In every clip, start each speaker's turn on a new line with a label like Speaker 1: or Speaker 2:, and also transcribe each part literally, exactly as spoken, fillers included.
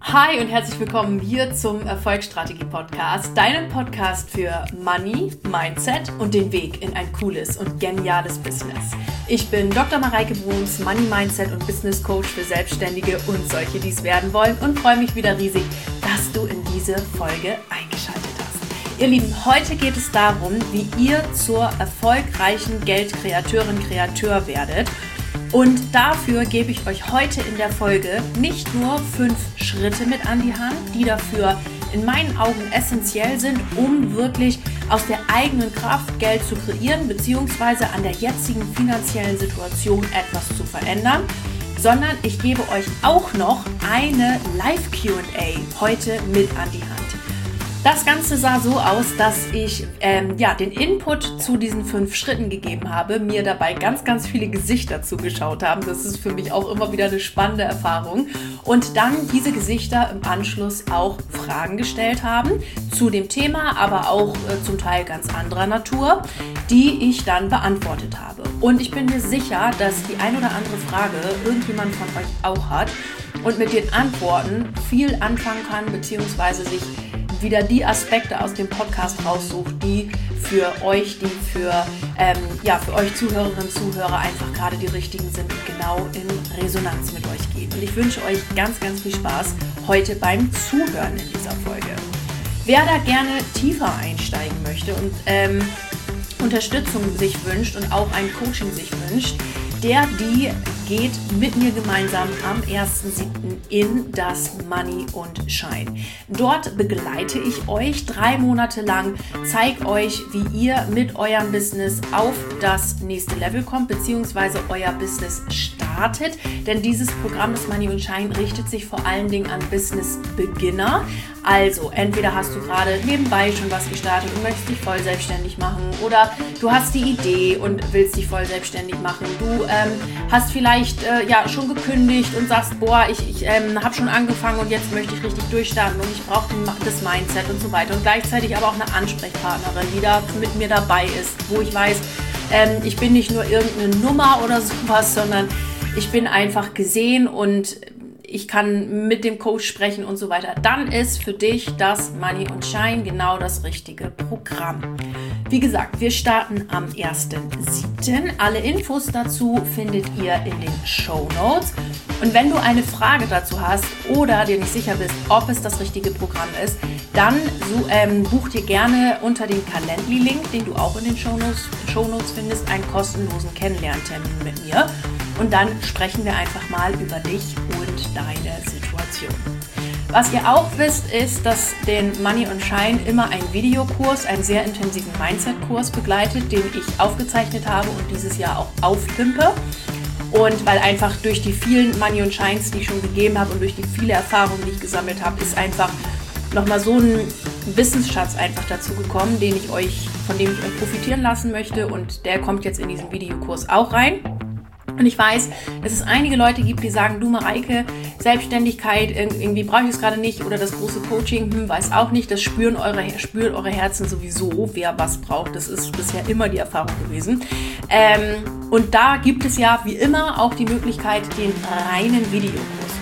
Speaker 1: Hi und herzlich willkommen hier zum Erfolgsstrategie-Podcast, deinem Podcast für Money, Mindset und den Weg in ein cooles und geniales Business. Ich bin Doktor Mareike Bruns, Money, Mindset und Business Coach für Selbstständige und solche, die es werden wollen, und freue mich wieder riesig, dass du in diese Folge eingeschaltet hast. Ihr Lieben, heute geht es darum, wie ihr zur erfolgreichen Geldkreateurin, Kreateur werdet. Und dafür gebe ich euch heute in der Folge nicht nur fünf Schritte mit an die Hand, die dafür in meinen Augen essentiell sind, um wirklich aus der eigenen Kraft Geld zu kreieren, beziehungsweise an der jetzigen finanziellen Situation etwas zu verändern, sondern ich gebe euch auch noch eine Live-Q und A heute mit an die Hand. Das Ganze sah so aus, dass ich ähm, ja, den Input zu diesen fünf Schritten gegeben habe, mir dabei ganz, ganz viele Gesichter zugeschaut haben. Das ist für mich auch immer wieder eine spannende Erfahrung. Und dann diese Gesichter im Anschluss auch Fragen gestellt haben zu dem Thema, aber auch äh, zum Teil ganz anderer Natur, die ich dann beantwortet habe. Und ich bin mir sicher, dass die ein oder andere Frage irgendjemand von euch auch hat und mit den Antworten viel anfangen kann, beziehungsweise sich wieder die Aspekte aus dem Podcast raussucht, die für euch, die für, ähm, ja, für euch Zuhörerinnen und Zuhörer einfach gerade die richtigen sind und genau in Resonanz mit euch gehen. Und ich wünsche euch ganz, ganz viel Spaß heute beim Zuhören in dieser Folge. Wer da gerne tiefer einsteigen möchte und ähm, Unterstützung sich wünscht und auch ein Coaching sich wünscht, der, die geht mit mir gemeinsam am ersten siebten in das Money und Shine. Dort begleite ich euch drei Monate lang, zeige euch, wie ihr mit eurem Business auf das nächste Level kommt, beziehungsweise euer Business startet. Denn dieses Programm des Money und Shine richtet sich vor allen Dingen an Business-Beginner. Also entweder hast du gerade nebenbei schon was gestartet und möchtest dich voll selbstständig machen, oder du hast die Idee und willst dich voll selbstständig machen. Du ähm, hast vielleicht äh, ja schon gekündigt und sagst, boah, ich, ich ähm, habe schon angefangen und jetzt möchte ich richtig durchstarten und ich brauche das Mindset und so weiter. Und gleichzeitig aber auch eine Ansprechpartnerin, die da mit mir dabei ist, wo ich weiß, ähm, ich bin nicht nur irgendeine Nummer oder sowas, sondern ich bin einfach gesehen und ich kann mit dem Coach sprechen und so weiter. Dann ist für dich das Money und Shine genau das richtige Programm. Wie gesagt, wir starten am ersten siebten Alle Infos dazu findet ihr in den Shownotes. Und wenn du eine Frage dazu hast oder dir nicht sicher bist, ob es das richtige Programm ist, dann so, ähm, buch dir gerne unter dem Calendly-Link, den du auch in den Shownotes, Shownotes findest, einen kostenlosen Kennenlerntermin mit mir. Und dann sprechen wir einfach mal über dich und deine Situation. Was ihr auch wisst, ist, dass den Money und Shine immer ein Videokurs, einen sehr intensiven Mindset-Kurs begleitet, den ich aufgezeichnet habe und dieses Jahr auch aufpimpe. Und weil einfach durch die vielen Money und Shines, die ich schon gegeben habe und durch die viele Erfahrungen, die ich gesammelt habe, ist einfach nochmal so ein Wissensschatz einfach dazu gekommen, den ich euch, von dem ich euch profitieren lassen möchte, und der kommt jetzt in diesen Videokurs auch rein. Und ich weiß, dass es einige Leute gibt, die sagen, du Mareike, Selbstständigkeit, irgendwie brauche ich es gerade nicht, oder das große Coaching, hm, weiß auch nicht, das spüren eure, spüren eure Herzen sowieso, wer was braucht. Das ist bisher immer die Erfahrung gewesen. Ähm, und da gibt es ja wie immer auch die Möglichkeit, den reinen Videokurs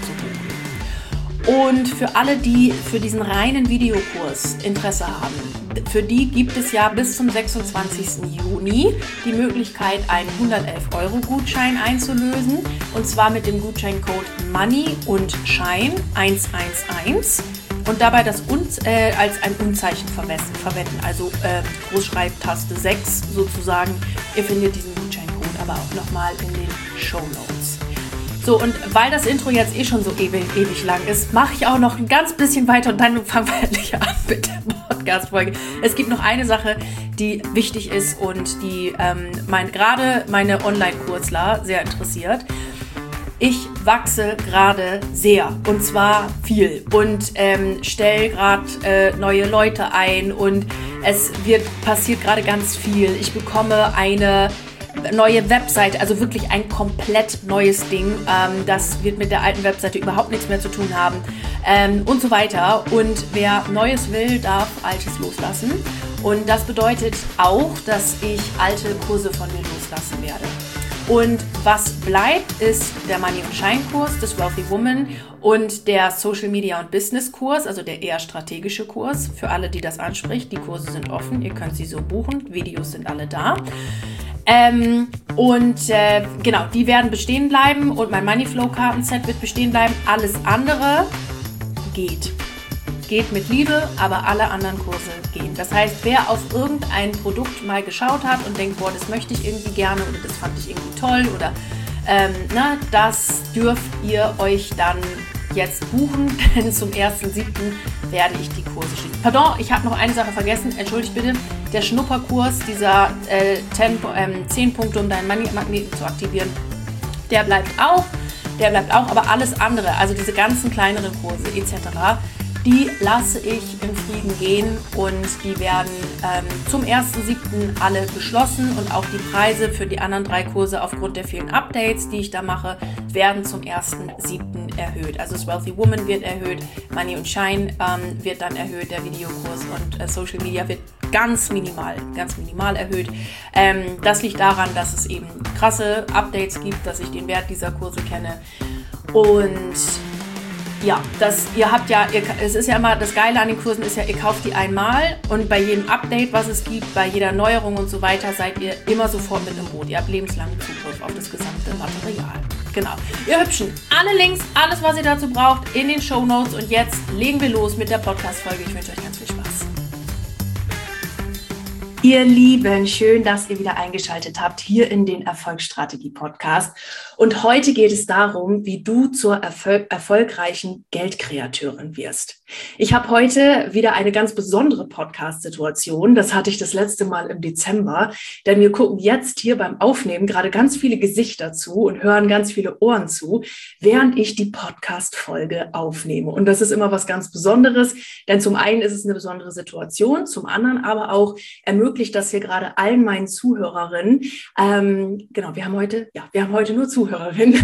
Speaker 1: zu buchen. Und für alle, die für diesen reinen Videokurs Interesse haben, für die gibt es ja bis zum sechsundzwanzigsten Juni die Möglichkeit, einen hundertelf Euro Gutschein einzulösen, und zwar mit dem Gutscheincode Money und Shine eins eins eins und dabei das uns, äh, als ein Unzeichen verwenden, also äh, Großschreibtaste sechs sozusagen. Ihr findet diesen Gutscheincode aber auch nochmal in den Shownotes. So, und weil das Intro jetzt eh schon so ewig, ewig lang ist, mache ich auch noch ein ganz bisschen weiter und dann fangen wir endlich an mit der Podcast-Folge. Es gibt noch eine Sache, die wichtig ist und die ähm, mein, gerade meine Online-Kursler sehr interessiert. Ich wachse gerade sehr, und zwar viel, und ähm, stelle gerade äh, neue Leute ein, und es wird passiert gerade ganz viel. Ich bekomme eine neue Webseite, also wirklich ein komplett neues Ding. Ähm, das wird mit der alten Webseite überhaupt nichts mehr zu tun haben, ähm, und so weiter. Und wer Neues will, darf Altes loslassen. Und das bedeutet auch, dass ich alte Kurse von mir loslassen werde. Und was bleibt, ist der Money und Shine Kurs, das Wealthy Woman und der Social Media und Business Kurs, also der eher strategische Kurs. Für alle, die das anspricht, die Kurse sind offen, ihr könnt sie so buchen, Videos sind alle da. Ähm, und äh, genau, die werden bestehen bleiben und mein Moneyflow-Kartenset wird bestehen bleiben. Alles andere geht. Geht mit Liebe, aber alle anderen Kurse gehen. Das heißt, wer auf irgendein Produkt mal geschaut hat und denkt, boah, das möchte ich irgendwie gerne oder das fand ich irgendwie toll oder ähm, na, das dürft ihr euch dann jetzt buchen, denn zum ersten siebten werde ich die Kurse schicken. Pardon, ich habe noch eine Sache vergessen, entschuldigt bitte. Der Schnupperkurs, dieser äh, zehn Punkte, um deinen Money-Magneten zu aktivieren, der bleibt auch. Der bleibt auch, aber alles andere, also diese ganzen kleineren Kurse et cetera, die lasse ich im Frieden gehen und die werden ähm, zum ersten siebten alle geschlossen und auch die Preise für die anderen drei Kurse aufgrund der vielen Updates, die ich da mache, werden zum ersten siebten erhöht. Also das Wealthy Woman wird erhöht, Money und Shine ähm, wird dann erhöht, der Videokurs und äh, Social Media wird ganz minimal, ganz minimal erhöht. Ähm, das liegt daran, dass es eben krasse Updates gibt, dass ich den Wert dieser Kurse kenne und ja, das, ihr habt ja, ihr, es ist ja immer, das Geile an den Kursen ist ja, ihr kauft die einmal und bei jedem Update, was es gibt, bei jeder Neuerung und so weiter, seid ihr immer sofort mit im Boot. Ihr habt lebenslangen Zugriff auf das gesamte Material. Genau. Ihr Hübschen, alle Links, alles, was ihr dazu braucht, in den Shownotes und jetzt legen wir los mit der Podcast-Folge. Ich wünsche euch ganz viel Spaß. Ihr Lieben, schön, dass ihr wieder eingeschaltet habt hier in den Erfolgsstrategie-Podcast. Und heute geht es darum, wie du zur erfol- erfolgreichen Geldkreateurin wirst. Ich habe heute wieder eine ganz besondere Podcast-Situation. Das hatte ich das letzte Mal im Dezember, denn wir gucken jetzt hier beim Aufnehmen gerade ganz viele Gesichter zu und hören ganz viele Ohren zu, während ich die Podcast-Folge aufnehme. Und das ist immer was ganz Besonderes, denn zum einen ist es eine besondere Situation, zum anderen aber auch ermöglicht das hier gerade allen meinen Zuhörerinnen. Ähm, genau, wir haben heute, ja, wir haben heute nur Zuhörerinnen.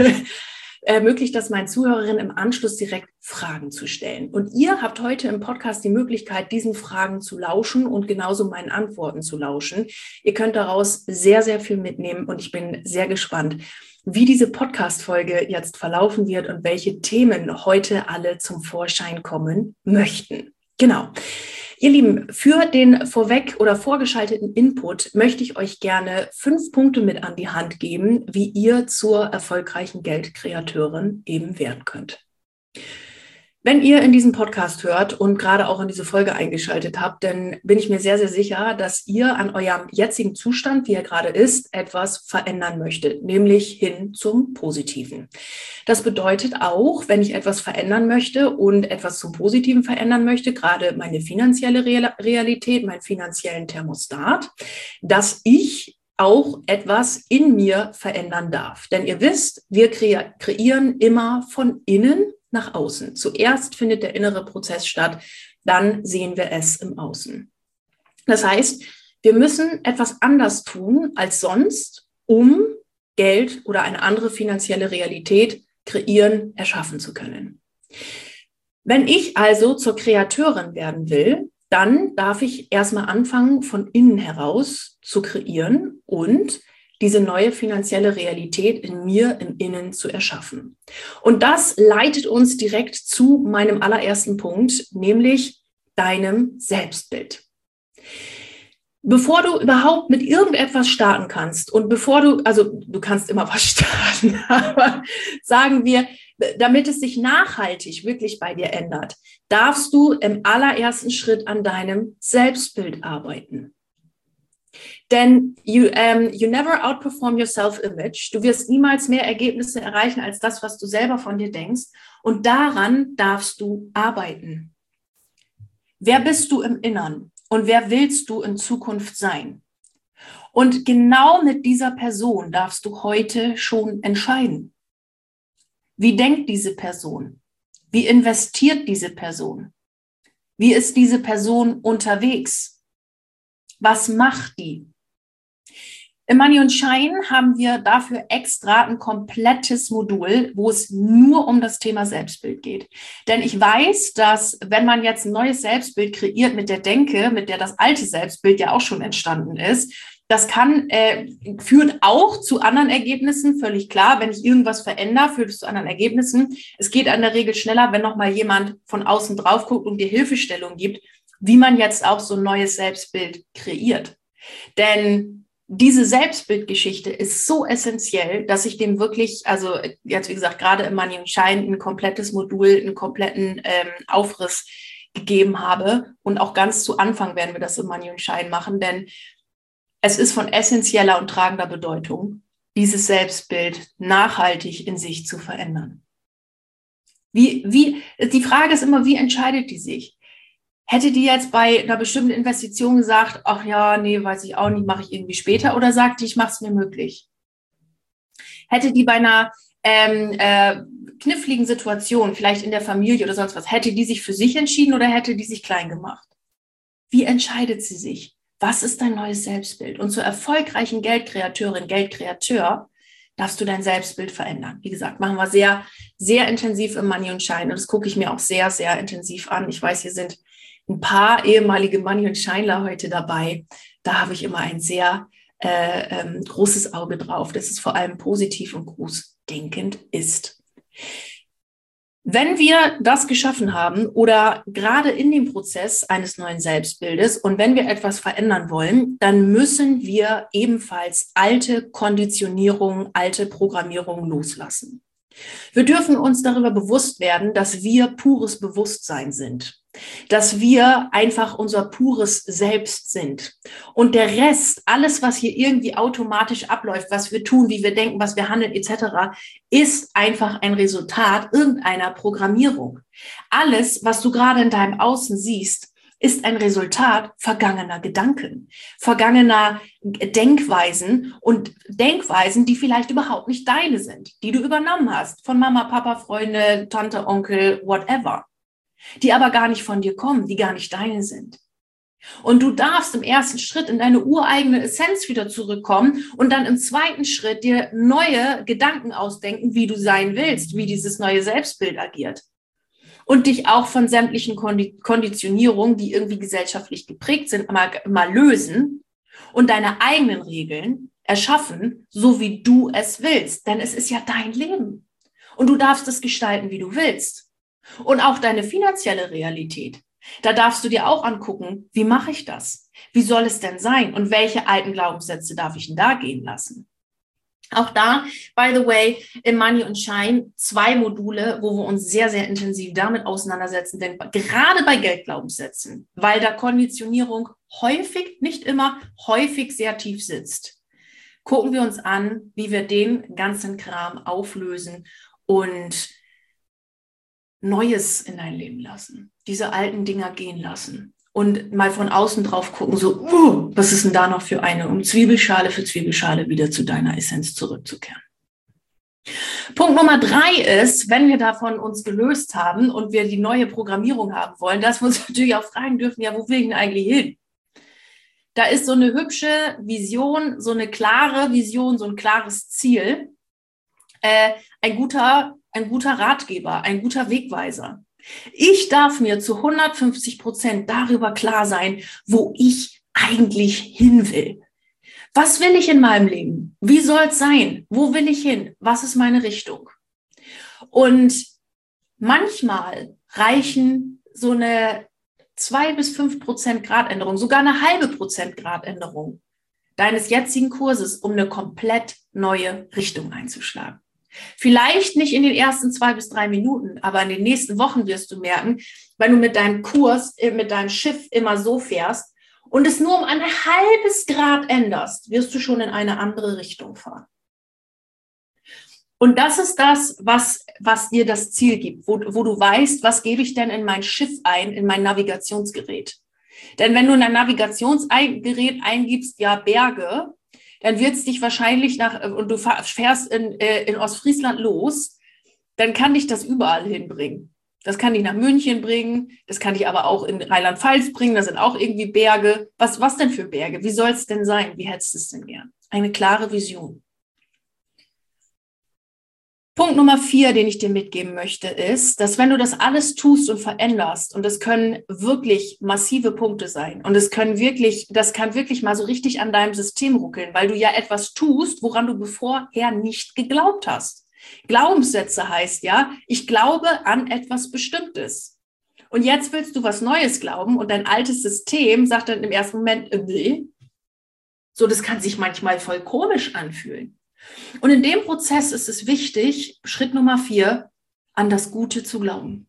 Speaker 1: ermöglicht das meinen Zuhörerinnen im Anschluss direkt Fragen zu stellen. Und ihr habt heute im Podcast die Möglichkeit, diesen Fragen zu lauschen und genauso meinen Antworten zu lauschen. Ihr könnt daraus sehr, sehr viel mitnehmen und ich bin sehr gespannt, wie diese Podcast-Folge jetzt verlaufen wird und welche Themen heute alle zum Vorschein kommen möchten. Genau. Ihr Lieben, für den vorweg oder vorgeschalteten Input möchte ich euch gerne fünf Punkte mit an die Hand geben, wie ihr zur erfolgreichen Geldkreateurin eben werden könnt. Wenn ihr in diesen Podcast hört und gerade auch in diese Folge eingeschaltet habt, dann bin ich mir sehr, sehr sicher, dass ihr an eurem jetzigen Zustand, wie er gerade ist, etwas verändern möchtet, nämlich hin zum Positiven. Das bedeutet auch, wenn ich etwas verändern möchte und etwas zum Positiven verändern möchte, gerade meine finanzielle Realität, meinen finanziellen Thermostat, dass ich auch etwas in mir verändern darf. Denn ihr wisst, wir kre- kreieren immer von innen nach außen. Zuerst findet der innere Prozess statt, dann sehen wir es im Außen. Das heißt, wir müssen etwas anders tun als sonst, um Geld oder eine andere finanzielle Realität kreieren, erschaffen zu können. Wenn ich also zur Kreateurin werden will, dann darf ich erstmal anfangen, von innen heraus zu kreieren und diese neue finanzielle Realität in mir, im Innen zu erschaffen. Und das leitet uns direkt zu meinem allerersten Punkt, nämlich deinem Selbstbild. Bevor du überhaupt mit irgendetwas starten kannst und bevor du, also du kannst immer was starten, aber sagen wir, damit es sich nachhaltig wirklich bei dir ändert, darfst du im allerersten Schritt an deinem Selbstbild arbeiten. Denn you, um, you never outperform your self-image. Du wirst niemals mehr Ergebnisse erreichen als das, was du selber von dir denkst. Und daran darfst du arbeiten. Wer bist du im Innern? Und wer willst du in Zukunft sein? Und genau mit dieser Person darfst du heute schon entscheiden. Wie denkt diese Person? Wie investiert diese Person? Wie ist diese Person unterwegs? Was macht die? Im Money und Shine haben wir dafür extra ein komplettes Modul, wo es nur um das Thema Selbstbild geht. Denn ich weiß, dass wenn man jetzt ein neues Selbstbild kreiert mit der Denke, mit der das alte Selbstbild ja auch schon entstanden ist, Das kann, äh, führt auch zu anderen Ergebnissen, völlig klar. Wenn ich irgendwas verändere, führt es zu anderen Ergebnissen. Es geht in der Regel schneller, wenn nochmal jemand von außen drauf guckt und dir Hilfestellung gibt, wie man jetzt auch so ein neues Selbstbild kreiert. Denn diese Selbstbildgeschichte ist so essentiell, dass ich dem wirklich, also jetzt wie gesagt, gerade im Money und Shine ein komplettes Modul, einen kompletten ähm, Aufriss gegeben habe. Und auch ganz zu Anfang werden wir das im Money und Shine machen, denn es ist von essentieller und tragender Bedeutung, dieses Selbstbild nachhaltig in sich zu verändern. Wie, wie, die Frage ist immer, wie entscheidet die sich? Hätte die jetzt bei einer bestimmten Investition gesagt, ach ja, nee, weiß ich auch nicht, mache ich irgendwie später, oder sagt die, ich mache es mir möglich? Hätte die bei einer ähm, äh, kniffligen Situation, vielleicht in der Familie oder sonst was, hätte die sich für sich entschieden oder hätte die sich klein gemacht? Wie entscheidet sie sich? Was ist dein neues Selbstbild? Und zur erfolgreichen Geldkreateurin, Geldkreateur, darfst du dein Selbstbild verändern. Wie gesagt, machen wir sehr, sehr intensiv im Money und Shine. Und das gucke ich mir auch sehr, sehr intensiv an. Ich weiß, hier sind ein paar ehemalige Money und Shineler heute dabei. Da habe ich immer ein sehr äh, ähm, großes Auge drauf, dass es vor allem positiv und großdenkend ist. Wenn wir das geschaffen haben oder gerade in dem Prozess eines neuen Selbstbildes und wenn wir etwas verändern wollen, dann müssen wir ebenfalls alte Konditionierungen, alte Programmierungen loslassen. Wir dürfen uns darüber bewusst werden, dass wir pures Bewusstsein sind, dass wir einfach unser pures Selbst sind. Und der Rest, alles, was hier irgendwie automatisch abläuft, was wir tun, wie wir denken, was wir handeln et cetera, ist einfach ein Resultat irgendeiner Programmierung. Alles, was du gerade in deinem Außen siehst, ist ein Resultat vergangener Gedanken, vergangener Denkweisen und Denkweisen, die vielleicht überhaupt nicht deine sind, die du übernommen hast von Mama, Papa, Freunde, Tante, Onkel, whatever, die aber gar nicht von dir kommen, die gar nicht deine sind. Und du darfst im ersten Schritt in deine ureigene Essenz wieder zurückkommen und dann im zweiten Schritt dir neue Gedanken ausdenken, wie du sein willst, wie dieses neue Selbstbild agiert. Und dich auch von sämtlichen Konditionierungen, die irgendwie gesellschaftlich geprägt sind, mal, mal lösen und deine eigenen Regeln erschaffen, so wie du es willst. Denn es ist ja dein Leben. Und du darfst es gestalten, wie du willst. Und auch deine finanzielle Realität. Da darfst du dir auch angucken, wie mache ich das? Wie soll es denn sein? Und welche alten Glaubenssätze darf ich denn da gehen lassen? Auch da, by the way, im Money und Shine zwei Module, wo wir uns sehr, sehr intensiv damit auseinandersetzen, denn gerade bei Geldglaubenssätzen, weil da Konditionierung häufig, nicht immer, häufig sehr tief sitzt, gucken wir uns an, wie wir den ganzen Kram auflösen und Neues in dein Leben lassen, diese alten Dinger gehen lassen. Und mal von außen drauf gucken, so, uh, was ist denn da noch für eine, um Zwiebelschale für Zwiebelschale wieder zu deiner Essenz zurückzukehren. Punkt Nummer drei ist, wenn wir davon uns gelöst haben und wir die neue Programmierung haben wollen, dass wir uns natürlich auch fragen dürfen, ja, wo will ich denn eigentlich hin? Da ist so eine hübsche Vision, so eine klare Vision, so ein klares Ziel, äh, ein guter, ein guter Ratgeber, ein guter Wegweiser. Ich darf mir zu hundertfünfzig Prozent darüber klar sein, wo ich eigentlich hin will. Was will ich in meinem Leben? Wie soll es sein? Wo will ich hin? Was ist meine Richtung? Und manchmal reichen so eine zwei bis fünf Prozent Gradänderung, sogar eine halbe Prozent Gradänderung deines jetzigen Kurses, um eine komplett neue Richtung einzuschlagen. Vielleicht nicht in den ersten zwei bis drei Minuten, aber in den nächsten Wochen wirst du merken, wenn du mit deinem Kurs, mit deinem Schiff immer so fährst und es nur um ein halbes Grad änderst, wirst du schon in eine andere Richtung fahren. Und das ist das, was, was dir das Ziel gibt, wo, wo du weißt, was gebe ich denn in mein Schiff ein, in mein Navigationsgerät. Denn wenn du in ein Navigationsgerät eingibst, ja Berge, dann wird es dich wahrscheinlich nach, und du fährst in, in Ostfriesland los, dann kann dich das überall hinbringen. Das kann dich nach München bringen, das kann dich aber auch in Rheinland-Pfalz bringen, da sind auch irgendwie Berge. Was, was denn für Berge? Wie soll es denn sein? Wie hättest du es denn gern? Eine klare Vision. Punkt Nummer vier, den ich dir mitgeben möchte, ist, dass wenn du das alles tust und veränderst, und das können wirklich massive Punkte sein, und es können wirklich, das kann wirklich mal so richtig an deinem System ruckeln, weil du ja etwas tust, woran du vorher nicht geglaubt hast. Glaubenssätze heißt ja, ich glaube an etwas Bestimmtes. Und jetzt willst du was Neues glauben und dein altes System sagt dann im ersten Moment, äh, nee. So, das kann sich manchmal voll komisch anfühlen. Und in dem Prozess ist es wichtig, Schritt Nummer vier, an das Gute zu glauben.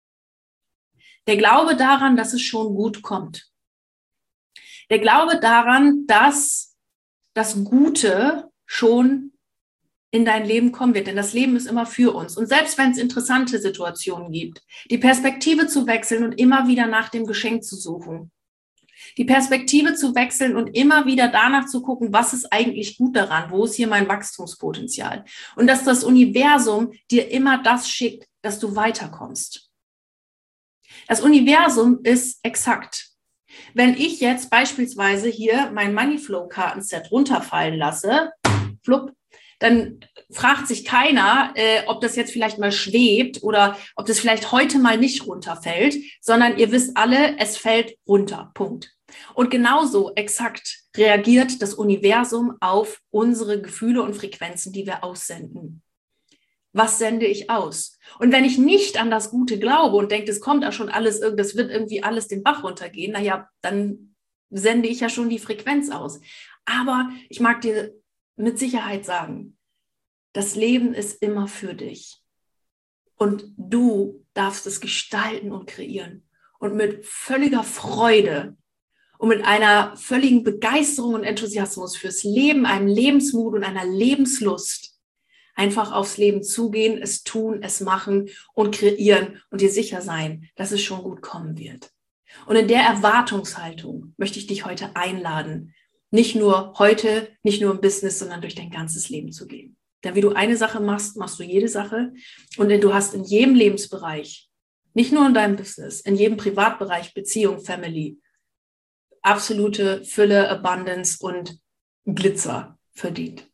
Speaker 1: Der Glaube daran, dass es schon gut kommt. Der Glaube daran, dass das Gute schon in dein Leben kommen wird. Denn das Leben ist immer für uns. Und selbst wenn es interessante Situationen gibt, die Perspektive zu wechseln und immer wieder nach dem Geschenk zu suchen. Die Perspektive zu wechseln und immer wieder danach zu gucken, was ist eigentlich gut daran, wo ist hier mein Wachstumspotenzial? Und dass das Universum dir immer das schickt, dass du weiterkommst. Das Universum ist exakt. Wenn ich jetzt beispielsweise hier mein Moneyflow-Kartenset runterfallen lasse, flupp, dann fragt sich keiner, äh, ob das jetzt vielleicht mal schwebt oder ob das vielleicht heute mal nicht runterfällt, sondern ihr wisst alle, es fällt runter. Punkt. Und genauso exakt reagiert das Universum auf unsere Gefühle und Frequenzen, die wir aussenden. Was sende ich aus? Und wenn ich nicht an das Gute glaube und denke, das kommt ja schon alles, das wird irgendwie alles den Bach runtergehen, naja, dann sende ich ja schon die Frequenz aus. Aber ich mag dir mit Sicherheit sagen, das Leben ist immer für dich. Und du darfst es gestalten und kreieren. Und mit völliger Freude und mit einer völligen Begeisterung und Enthusiasmus fürs Leben, einem Lebensmut und einer Lebenslust einfach aufs Leben zugehen, es tun, es machen und kreieren und dir sicher sein, dass es schon gut kommen wird. Und in der Erwartungshaltung möchte ich dich heute einladen, nicht nur heute, nicht nur im Business, sondern durch dein ganzes Leben zu gehen. Denn wie du eine Sache machst, machst du jede Sache. Und du hast in jedem Lebensbereich, nicht nur in deinem Business, in jedem Privatbereich, Beziehung, Family, absolute Fülle, Abundance und Glitzer verdient.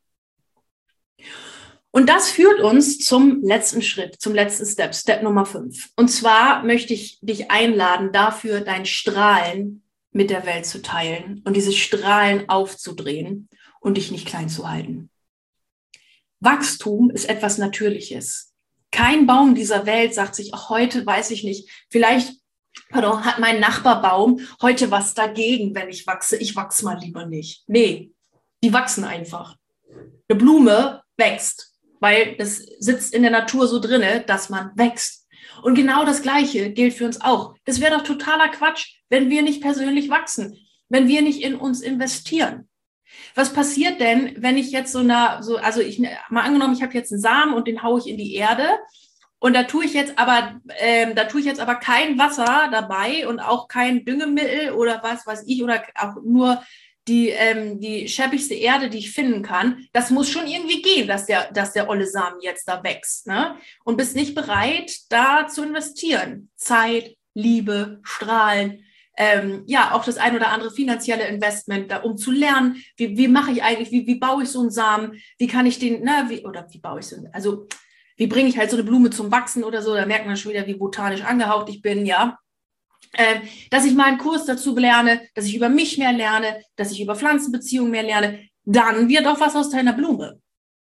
Speaker 1: Und das führt uns zum letzten Schritt, zum letzten Step, Step Nummer fünf. Und zwar möchte ich dich einladen, dafür dein Strahlen mit der Welt zu teilen und diese Strahlen aufzudrehen und dich nicht klein zu halten. Wachstum ist etwas Natürliches. Kein Baum dieser Welt sagt sich, ach, heute weiß ich nicht, vielleicht pardon, hat mein Nachbarbaum heute was dagegen, wenn ich wachse. Ich wachse mal lieber nicht. Nee, die wachsen einfach. Eine Blume wächst, weil es sitzt in der Natur so drinne, dass man wächst. Und genau das Gleiche gilt für uns auch. Das wäre doch totaler Quatsch, wenn wir nicht persönlich wachsen, wenn wir nicht in uns investieren. Was passiert denn, wenn ich jetzt so eine, so, also ich mal angenommen, ich habe jetzt einen Samen und den haue ich in die Erde und da tue ich jetzt aber, ähm, da tue ich jetzt aber kein Wasser dabei und auch kein Düngemittel oder was weiß ich oder auch nur die ähm, die schäbigste Erde, die ich finden kann. Das muss schon irgendwie gehen, dass der dass der olle Samen jetzt da wächst, ne? Und bist nicht bereit, da zu investieren, Zeit, Liebe, Strahlen. Ähm, ja, auch das ein oder andere finanzielle Investment, da, um zu lernen, wie, wie mache ich eigentlich, wie, wie baue ich so einen Samen, wie kann ich den, na, wie, oder wie baue ich so, also wie bringe ich halt so eine Blume zum Wachsen oder so, da merkt man schon wieder, wie botanisch angehaucht ich bin, ja. Ähm, dass ich mal einen Kurs dazu lerne, dass ich über mich mehr lerne, dass ich über Pflanzenbeziehungen mehr lerne, dann wird auch was aus deiner Blume.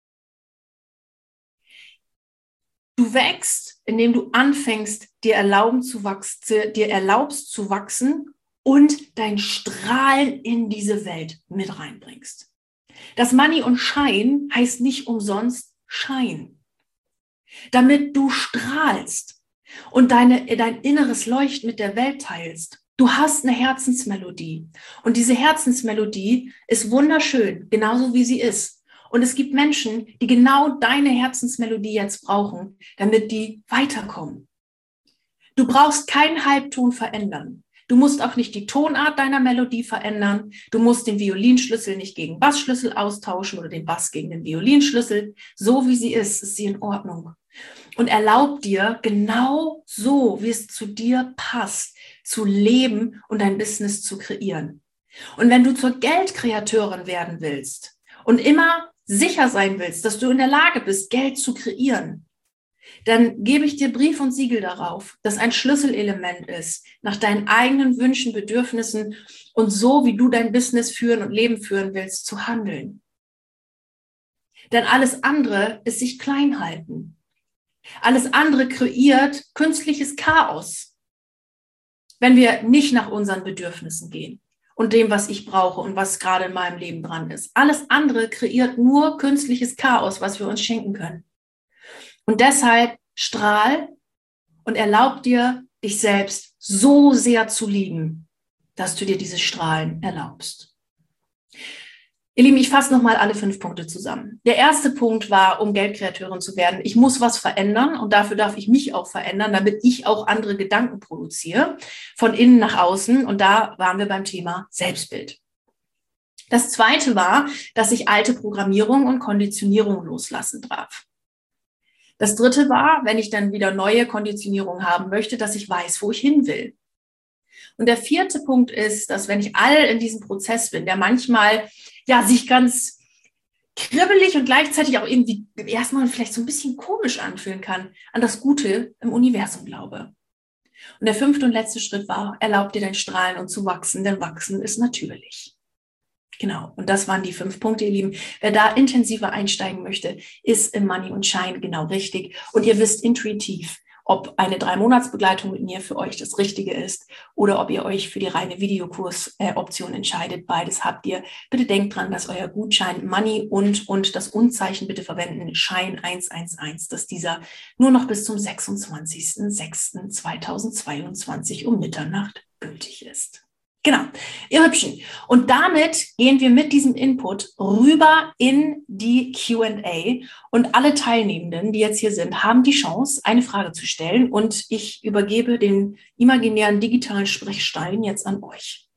Speaker 1: Du wächst, indem du anfängst, dir erlauben zu wachsen, dir erlaubst zu wachsen und dein Strahlen in diese Welt mit reinbringst. Das Money und Schein heißt nicht umsonst Schein. Damit du strahlst und deine, dein inneres Leuchten mit der Welt teilst. Du hast eine Herzensmelodie und diese Herzensmelodie ist wunderschön, genauso wie sie ist. Und es gibt Menschen, die genau deine Herzensmelodie jetzt brauchen, damit die weiterkommen. Du brauchst keinen Halbton verändern. Du musst auch nicht die Tonart deiner Melodie verändern. Du musst den Violinschlüssel nicht gegen Bassschlüssel austauschen oder den Bass gegen den Violinschlüssel. So wie sie ist, ist sie in Ordnung. Und erlaub dir, genau so, wie es zu dir passt, zu leben und dein Business zu kreieren. Und wenn du zur Geldkreateurin werden willst und immer sicher sein willst, dass du in der Lage bist, Geld zu kreieren, dann gebe ich dir Brief und Siegel darauf, dass ein Schlüsselelement ist, nach deinen eigenen Wünschen, Bedürfnissen und so, wie du dein Business führen und Leben führen willst, zu handeln. Denn alles andere ist sich klein halten. Alles andere kreiert künstliches Chaos, wenn wir nicht nach unseren Bedürfnissen gehen und dem, was ich brauche und was gerade in meinem Leben dran ist. Alles andere kreiert nur künstliches Chaos, was wir uns schenken können. Und deshalb strahl und erlaub dir, dich selbst so sehr zu lieben, dass du dir dieses Strahlen erlaubst. Ihr Lieben, ich fasse nochmal alle fünf Punkte zusammen. Der erste Punkt war, um Geldkreateurin zu werden, ich muss was verändern und dafür darf ich mich auch verändern, damit ich auch andere Gedanken produziere, von innen nach außen. Und da waren wir beim Thema Selbstbild. Das zweite war, dass ich alte Programmierung und Konditionierung loslassen darf. Das dritte war, wenn ich dann wieder neue Konditionierung haben möchte, dass ich weiß, wo ich hin will. Und der vierte Punkt ist, dass wenn ich all in diesem Prozess bin, der manchmal ja sich ganz kribbelig und gleichzeitig auch irgendwie erstmal vielleicht so ein bisschen komisch anfühlen kann, an das Gute im Universum glaube. Und der fünfte und letzte Schritt war, erlaub dir dein Strahlen und zu wachsen, denn wachsen ist natürlich. Genau, und das waren die fünf Punkte, ihr Lieben. Wer da intensiver einsteigen möchte, ist im Money und Shine genau richtig. Und ihr wisst intuitiv, ob eine Drei-Monats-Begleitung mit mir für euch das Richtige ist oder ob ihr euch für die reine Videokurs-Option entscheidet. Beides habt ihr. Bitte denkt dran, dass euer Gutschein Money und, und das Unzeichen bitte verwenden, Shine eins eins eins, dass dieser nur noch bis zum sechsundzwanzigsten sechsten zweitausendzweiundzwanzig um Mitternacht gültig ist. Genau, ihr Hübschen. Und damit gehen wir mit diesem Input rüber in die Q und A. Und alle Teilnehmenden, die jetzt hier sind, haben die Chance, eine Frage zu stellen. Und ich übergebe den imaginären digitalen Sprechstein jetzt an euch.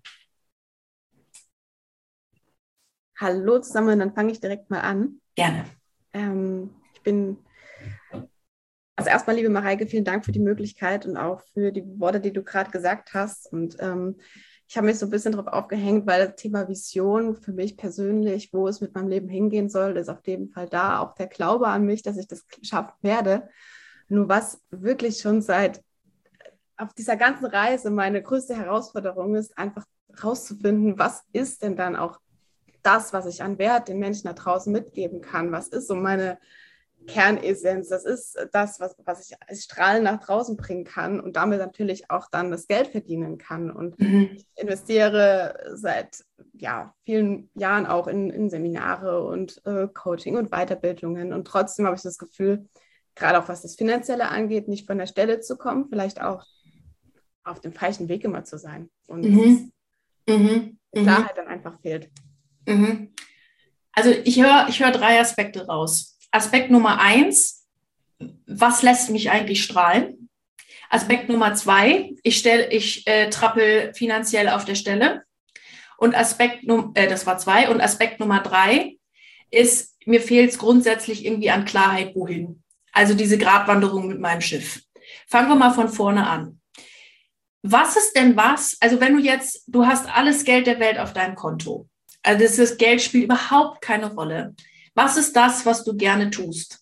Speaker 2: Hallo zusammen, dann fange ich direkt mal an.
Speaker 1: Gerne.
Speaker 2: Ähm, ich bin... Also erstmal, liebe Mareike, vielen Dank für die Möglichkeit und auch für die Worte, die du gerade gesagt hast. Und ähm, ich habe mich so ein bisschen darauf aufgehängt, weil das Thema Vision für mich persönlich, wo es mit meinem Leben hingehen soll, ist auf jeden Fall da. Auch der Glaube an mich, dass ich das schaffen werde. Nur was wirklich schon seit auf dieser ganzen Reise meine größte Herausforderung ist, einfach rauszufinden, was ist denn dann auch das, was ich an Wert den Menschen da draußen mitgeben kann? Was ist so meine Kernessenz, das ist das, was, was ich als Strahlen nach draußen bringen kann und damit natürlich auch dann das Geld verdienen kann. Und mhm. ich investiere seit ja, vielen Jahren auch in, in Seminare und äh, Coaching und Weiterbildungen. Und trotzdem habe ich das Gefühl, gerade auch was das Finanzielle angeht, nicht von der Stelle zu kommen, vielleicht auch auf dem falschen Weg immer zu sein. Und
Speaker 1: mhm. Mhm.
Speaker 2: die Klarheit dann einfach fehlt.
Speaker 1: Mhm. Also ich höre ich höre drei Aspekte raus. Aspekt Nummer eins, was lässt mich eigentlich strahlen? Aspekt Nummer zwei, ich, stell, ich äh, trappel finanziell auf der Stelle. Und Aspekt, äh, das war zwei. Und Aspekt Nummer drei ist, mir fehlt es grundsätzlich irgendwie an Klarheit, wohin. Also diese Gratwanderung mit meinem Schiff. Fangen wir mal von vorne an. Was ist denn was, also wenn du jetzt, du hast alles Geld der Welt auf deinem Konto. Also das, das Geld spielt überhaupt keine Rolle. Was ist das, was du gerne tust?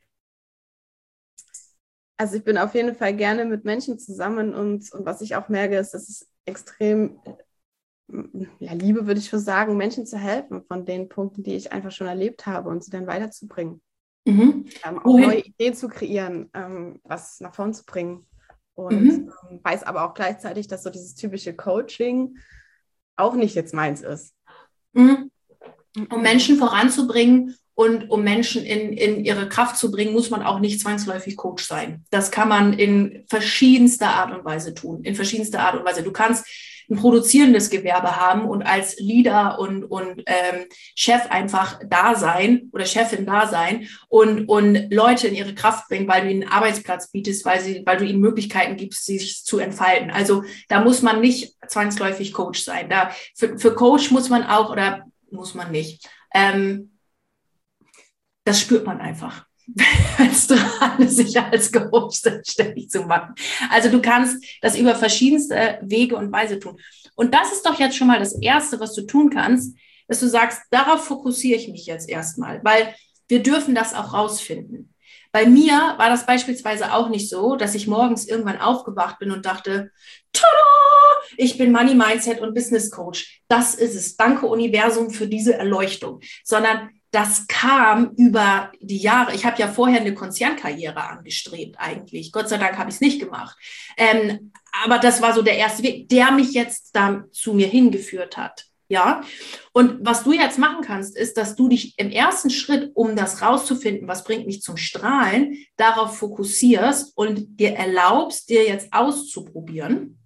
Speaker 2: Also ich bin auf jeden Fall gerne mit Menschen zusammen und, und was ich auch merke, ist, dass es extrem, ja, Liebe würde ich schon sagen, Menschen zu helfen von den Punkten, die ich einfach schon erlebt habe und sie dann weiterzubringen. Mhm. Ähm, auch neue Ideen zu kreieren, ähm, was nach vorn zu bringen. Und mhm. ähm, weiß aber auch gleichzeitig, dass so dieses typische Coaching auch nicht jetzt meins ist.
Speaker 1: Mhm. Um Menschen voranzubringen und um Menschen in, in ihre Kraft zu bringen, muss man auch nicht zwangsläufig Coach sein. Das kann man in verschiedenster Art und Weise tun. In verschiedenster Art und Weise. Du kannst ein produzierendes Gewerbe haben und als Leader und, und ähm, Chef einfach da sein oder Chefin da sein und, und Leute in ihre Kraft bringen, weil du ihnen einen Arbeitsplatz bietest, weil, sie, weil du ihnen Möglichkeiten gibst, sich zu entfalten. Also da muss man nicht zwangsläufig Coach sein. Da, für, für Coach muss man auch oder muss man nicht. Ähm, das spürt man einfach, wenn es dran ist, sich als Coach selbstständig zu machen. Also du kannst das über verschiedenste Wege und Weise tun. Und das ist doch jetzt schon mal das Erste, was du tun kannst. dass du sagst, darauf fokussiere ich mich jetzt erstmal, weil wir dürfen das auch rausfinden. Bei mir war das beispielsweise auch nicht so, dass ich morgens irgendwann aufgewacht bin und dachte, tada, ich bin Money Mindset und Business Coach. Das ist es. Danke Universum für diese Erleuchtung. Sondern das kam über die Jahre. Ich habe ja vorher eine Konzernkarriere angestrebt eigentlich. Gott sei Dank habe ich es nicht gemacht. Ähm, aber das war so der erste Weg, der mich jetzt da zu mir hingeführt hat. Ja, und was du jetzt machen kannst, ist, dass du dich im ersten Schritt, um das rauszufinden, was bringt mich zum Strahlen, darauf fokussierst und dir erlaubst, dir jetzt auszuprobieren,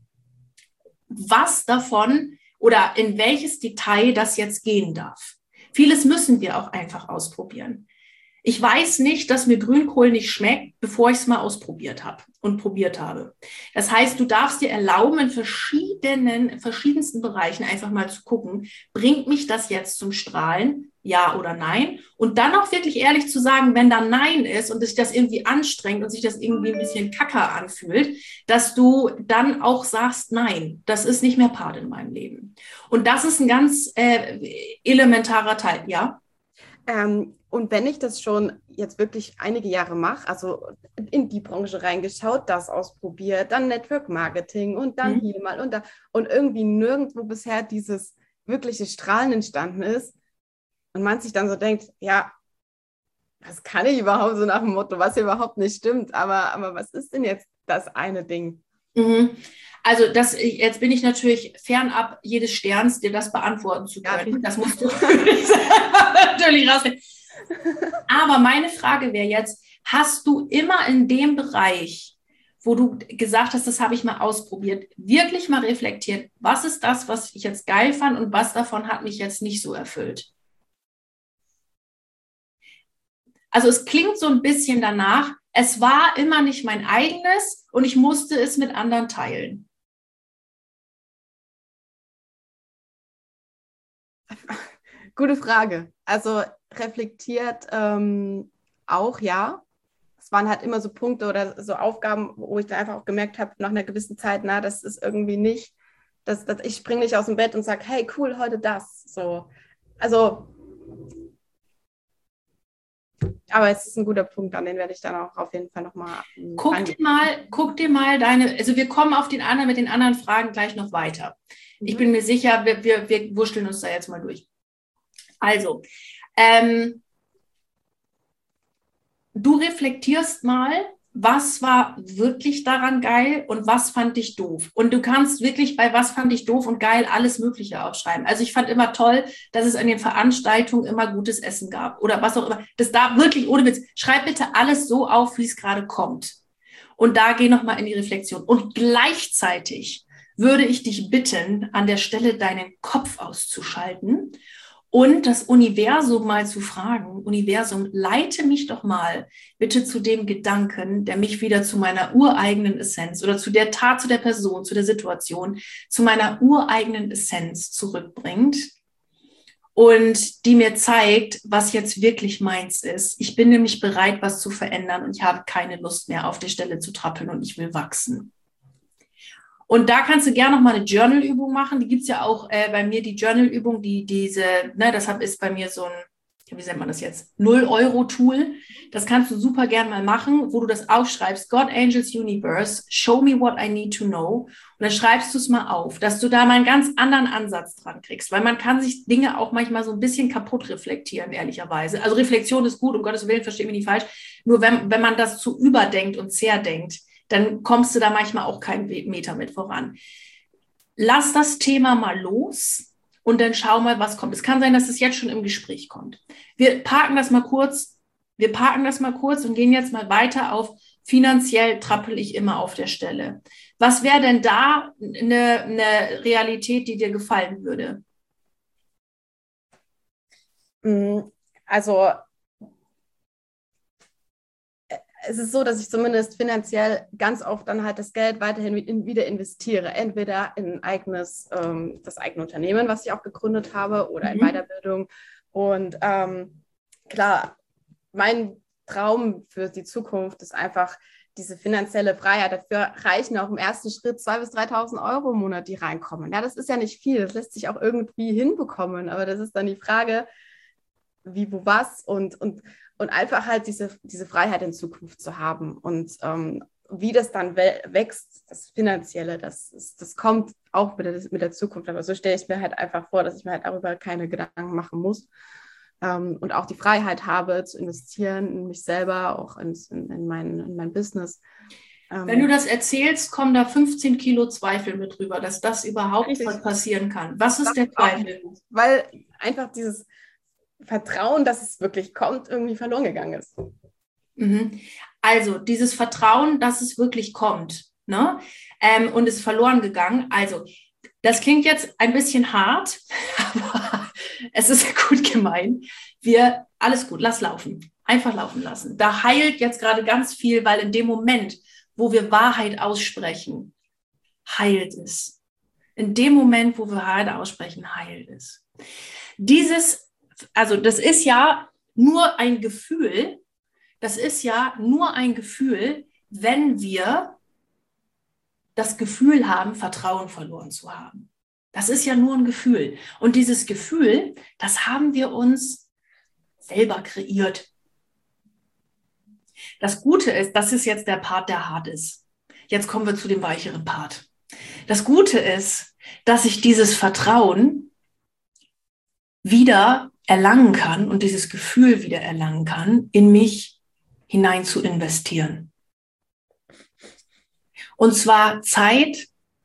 Speaker 1: was davon oder in welches Detail das jetzt gehen darf. Vieles müssen wir auch einfach ausprobieren. Ich weiß nicht, dass mir Grünkohl nicht schmeckt, bevor ich es mal ausprobiert habe und probiert habe. Das heißt, du darfst dir erlauben, in verschiedenen, in verschiedensten Bereichen einfach mal zu gucken, bringt mich das jetzt zum Strahlen, ja oder nein? Und dann auch wirklich ehrlich zu sagen, wenn da Nein ist und sich das irgendwie anstrengt und sich das irgendwie ein bisschen kacker anfühlt, dass du dann auch sagst, nein, das ist nicht mehr Part in meinem Leben. Und das ist ein ganz äh, elementarer Teil, ja?
Speaker 2: Ähm, und wenn ich das schon jetzt wirklich einige Jahre mache, also in die Branche reingeschaut, das ausprobiert, dann Network Marketing und dann mhm. hier mal und da und irgendwie nirgendwo bisher dieses wirkliche Strahlen entstanden ist und man sich dann so denkt, ja, was kann ich überhaupt, so nach dem Motto, was hier überhaupt nicht stimmt, aber, aber was ist denn jetzt das eine Ding?
Speaker 1: Mhm. Also das, jetzt bin ich natürlich fernab jedes Sterns, dir das beantworten zu können. Ja. Das musst du natürlich rausfinden. Aber meine Frage wäre jetzt, hast du immer in dem Bereich, wo du gesagt hast, das habe ich mal ausprobiert, wirklich mal reflektiert, was ist das, was ich jetzt geil fand und was davon hat mich jetzt nicht so erfüllt? Also es klingt so ein bisschen danach, es war immer nicht mein eigenes und ich musste es mit anderen teilen.
Speaker 2: Gute Frage. Also reflektiert ähm, auch, ja. Es waren halt immer so Punkte oder so Aufgaben, wo ich dann einfach auch gemerkt habe, nach einer gewissen Zeit, na, das ist irgendwie nicht, das, das, ich springe nicht aus dem Bett und sage, hey, cool, heute das. So. Also, aber es ist ein guter Punkt, an den werde ich dann auch auf jeden Fall nochmal
Speaker 1: guck angehen. dir mal, guck dir mal deine, also wir kommen auf den anderen mit den anderen Fragen gleich noch weiter. Mhm. Ich bin mir sicher, wir, wir, wir wurschteln uns da jetzt mal durch. Also, ähm, du reflektierst mal, was war wirklich daran geil und was fand ich doof. Und du kannst wirklich bei was fand ich doof und geil alles Mögliche aufschreiben. Also ich fand immer toll, dass es an den Veranstaltungen immer gutes Essen gab oder was auch immer. Das da wirklich, ohne Witz, schreib bitte alles so auf, wie es gerade kommt. Und da geh nochmal in die Reflexion. Und gleichzeitig würde ich dich bitten, an der Stelle deinen Kopf auszuschalten und das Universum mal zu fragen, Universum, leite mich doch mal bitte zu dem Gedanken, der mich wieder zu meiner ureigenen Essenz oder zu der Tat, zu der Person, zu der Situation, zu meiner ureigenen Essenz zurückbringt und die mir zeigt, was jetzt wirklich meins ist. Ich bin nämlich bereit, was zu verändern und ich habe keine Lust mehr, auf der Stelle zu trappeln und ich will wachsen. Und da kannst du gerne noch mal eine Journal-Übung machen. Die gibt es ja auch äh, bei mir, die Journal-Übung, die diese, ne, das ist bei mir so ein, wie nennt man das jetzt, null Euro Tool. Das kannst du super gerne mal machen, wo du das aufschreibst, God, Angels, Universe, show me what I need to know. Und dann schreibst du es mal auf, dass du da mal einen ganz anderen Ansatz dran kriegst. Weil man kann sich Dinge auch manchmal so ein bisschen kaputt reflektieren, ehrlicherweise. Also Reflexion ist gut, um Gottes Willen, versteht mich nicht falsch. Nur wenn, wenn man das zu überdenkt und zerdenkt, dann kommst du da manchmal auch keinen Meter mit voran. Lass das Thema mal los und dann schau mal, was kommt. Es kann sein, dass es jetzt schon im Gespräch kommt. Wir parken das mal kurz, wir parken das mal kurz und gehen jetzt mal weiter auf finanziell trappel ich immer auf der Stelle. Was wäre denn da eine, eine Realität, die dir gefallen würde?
Speaker 2: Also es ist so, dass ich zumindest finanziell ganz oft dann halt das Geld weiterhin wieder investiere. Entweder in ein eigenes, ähm, das eigene Unternehmen, was ich auch gegründet habe, oder in mhm. Weiterbildung. Und ähm, klar, mein Traum für die Zukunft ist einfach, diese finanzielle Freiheit, dafür reichen auch im ersten Schritt zweitausend bis dreitausend Euro im Monat, die reinkommen. Ja, das ist ja nicht viel, das lässt sich auch irgendwie hinbekommen, aber das ist dann die Frage, wie, wo, was und, und, und einfach halt diese, diese Freiheit in Zukunft zu haben und ähm, wie das dann wächst, das Finanzielle, das, ist, das kommt auch mit der, mit der Zukunft, aber so stelle ich mir halt einfach vor, dass ich mir halt darüber keine Gedanken machen muss. Ähm, und auch die Freiheit habe, zu investieren in mich selber, auch in, in, in, mein, in mein Business.
Speaker 1: Ähm, Wenn du das erzählst, kommen da fünfzehn Kilo Zweifel mit rüber, dass das überhaupt richtig passieren kann. Was ist der Zweifel?
Speaker 2: Auch, weil einfach dieses Vertrauen, dass es wirklich kommt, irgendwie verloren gegangen ist.
Speaker 1: Mhm. Also dieses Vertrauen, dass es wirklich kommt, ne? Ähm, und ist verloren gegangen. Also das klingt jetzt ein bisschen hart, aber es ist gut gemeint. Wir, alles gut, lass laufen. Einfach laufen lassen. Da heilt jetzt gerade ganz viel, weil in dem Moment, wo wir Wahrheit aussprechen, heilt es. In dem Moment, wo wir Wahrheit aussprechen, heilt es. Dieses, also das ist ja nur ein Gefühl, das ist ja nur ein Gefühl, wenn wir das Gefühl haben, Vertrauen verloren zu haben. Das ist ja nur ein Gefühl. Und dieses Gefühl, das haben wir uns selber kreiert. Das Gute ist, das ist jetzt der Part, der hart ist. Jetzt kommen wir zu dem weicheren Part. Das Gute ist, dass ich dieses Vertrauen wieder erlangen kann und dieses Gefühl wieder erlangen kann, in mich hinein zu investieren. Und zwar Zeit,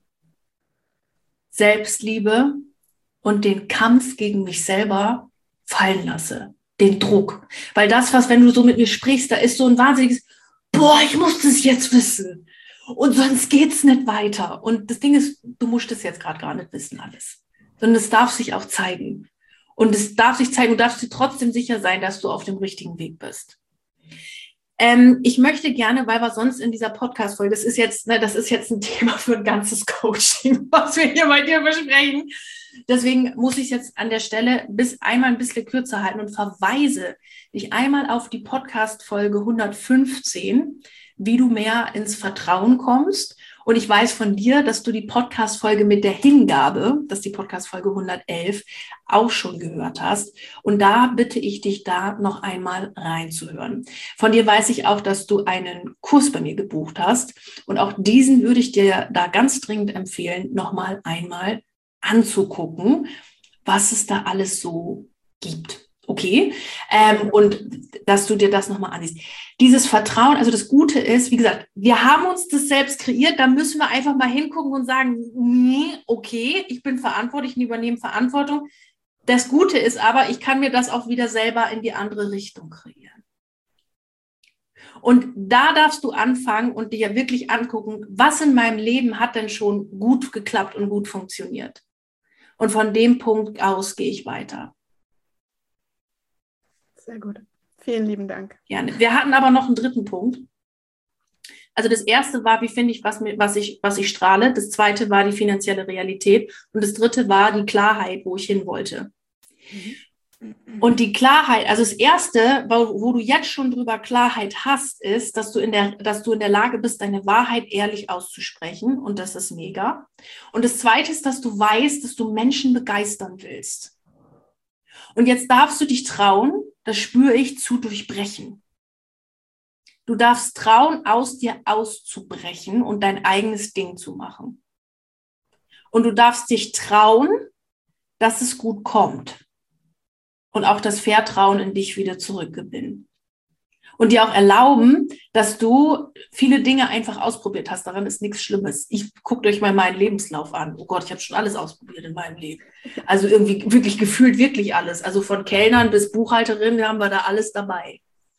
Speaker 1: Selbstliebe und den Kampf gegen mich selber fallen lasse. Den Druck. Weil das, was, wenn du so mit mir sprichst, da ist so ein wahnsinniges, boah, ich muss das jetzt wissen. Und sonst geht's nicht weiter. Und das Ding ist, du musst es jetzt gerade gar nicht wissen alles. Sondern es darf sich auch zeigen. Und es darf sich zeigen, du darfst dir trotzdem sicher sein, dass du auf dem richtigen Weg bist. Ähm, ich möchte gerne, weil wir sonst in dieser Podcast-Folge, das ist jetzt, ne, das ist jetzt ein Thema für ein ganzes Coaching, was wir hier bei dir besprechen. Deswegen muss ich es jetzt an der Stelle bis einmal ein bisschen kürzer halten und verweise dich einmal auf die Podcast-Folge hundertfünfzehn, wie du mehr ins Vertrauen kommst. Und ich weiß von dir, dass du die Podcast-Folge mit der Hingabe, das ist die Podcast-Folge hundertelf, auch schon gehört hast. Und da bitte ich dich, da noch einmal reinzuhören. Von dir weiß ich auch, dass du einen Kurs bei mir gebucht hast. Und auch diesen würde ich dir da ganz dringend empfehlen, nochmal einmal anzugucken, was es da alles so gibt. Okay, ähm, und dass du dir das nochmal ansiehst. Dieses Vertrauen, also das Gute ist, wie gesagt, wir haben uns das selbst kreiert, da müssen wir einfach mal hingucken und sagen, nee, okay, ich bin verantwortlich und übernehme Verantwortung. Das Gute ist aber, ich kann mir das auch wieder selber in die andere Richtung kreieren. Und da darfst du anfangen und dir wirklich angucken, was in meinem Leben hat denn schon gut geklappt und gut funktioniert. Und von dem Punkt aus gehe ich weiter.
Speaker 2: Sehr gut. Vielen lieben Dank.
Speaker 1: Gerne. Wir hatten aber noch einen dritten Punkt. Also das erste war, wie finde ich, was, mir, was, ich, was ich strahle. Das zweite war die finanzielle Realität. Und das dritte war die Klarheit, wo ich hin wollte. Mhm. Und die Klarheit, also das erste, wo, wo du jetzt schon drüber Klarheit hast, ist, dass du, in der, dass du in der Lage bist, deine Wahrheit ehrlich auszusprechen. Und das ist mega. Und das zweite ist, dass du weißt, dass du Menschen begeistern willst. Und jetzt darfst du dich trauen, das spüre ich, zu durchbrechen. Du darfst trauen, aus dir auszubrechen und dein eigenes Ding zu machen. Und du darfst dich trauen, dass es gut kommt. Und auch das Vertrauen in dich wieder zurückgewinnen. Und dir auch erlauben, dass du viele Dinge einfach ausprobiert hast. Daran ist nichts Schlimmes. Ich guckt euch mal meinen Lebenslauf an. Oh Gott, ich habe schon alles ausprobiert in meinem Leben. Also irgendwie wirklich gefühlt wirklich alles. Also von Kellnern bis Buchhalterin haben wir da alles dabei.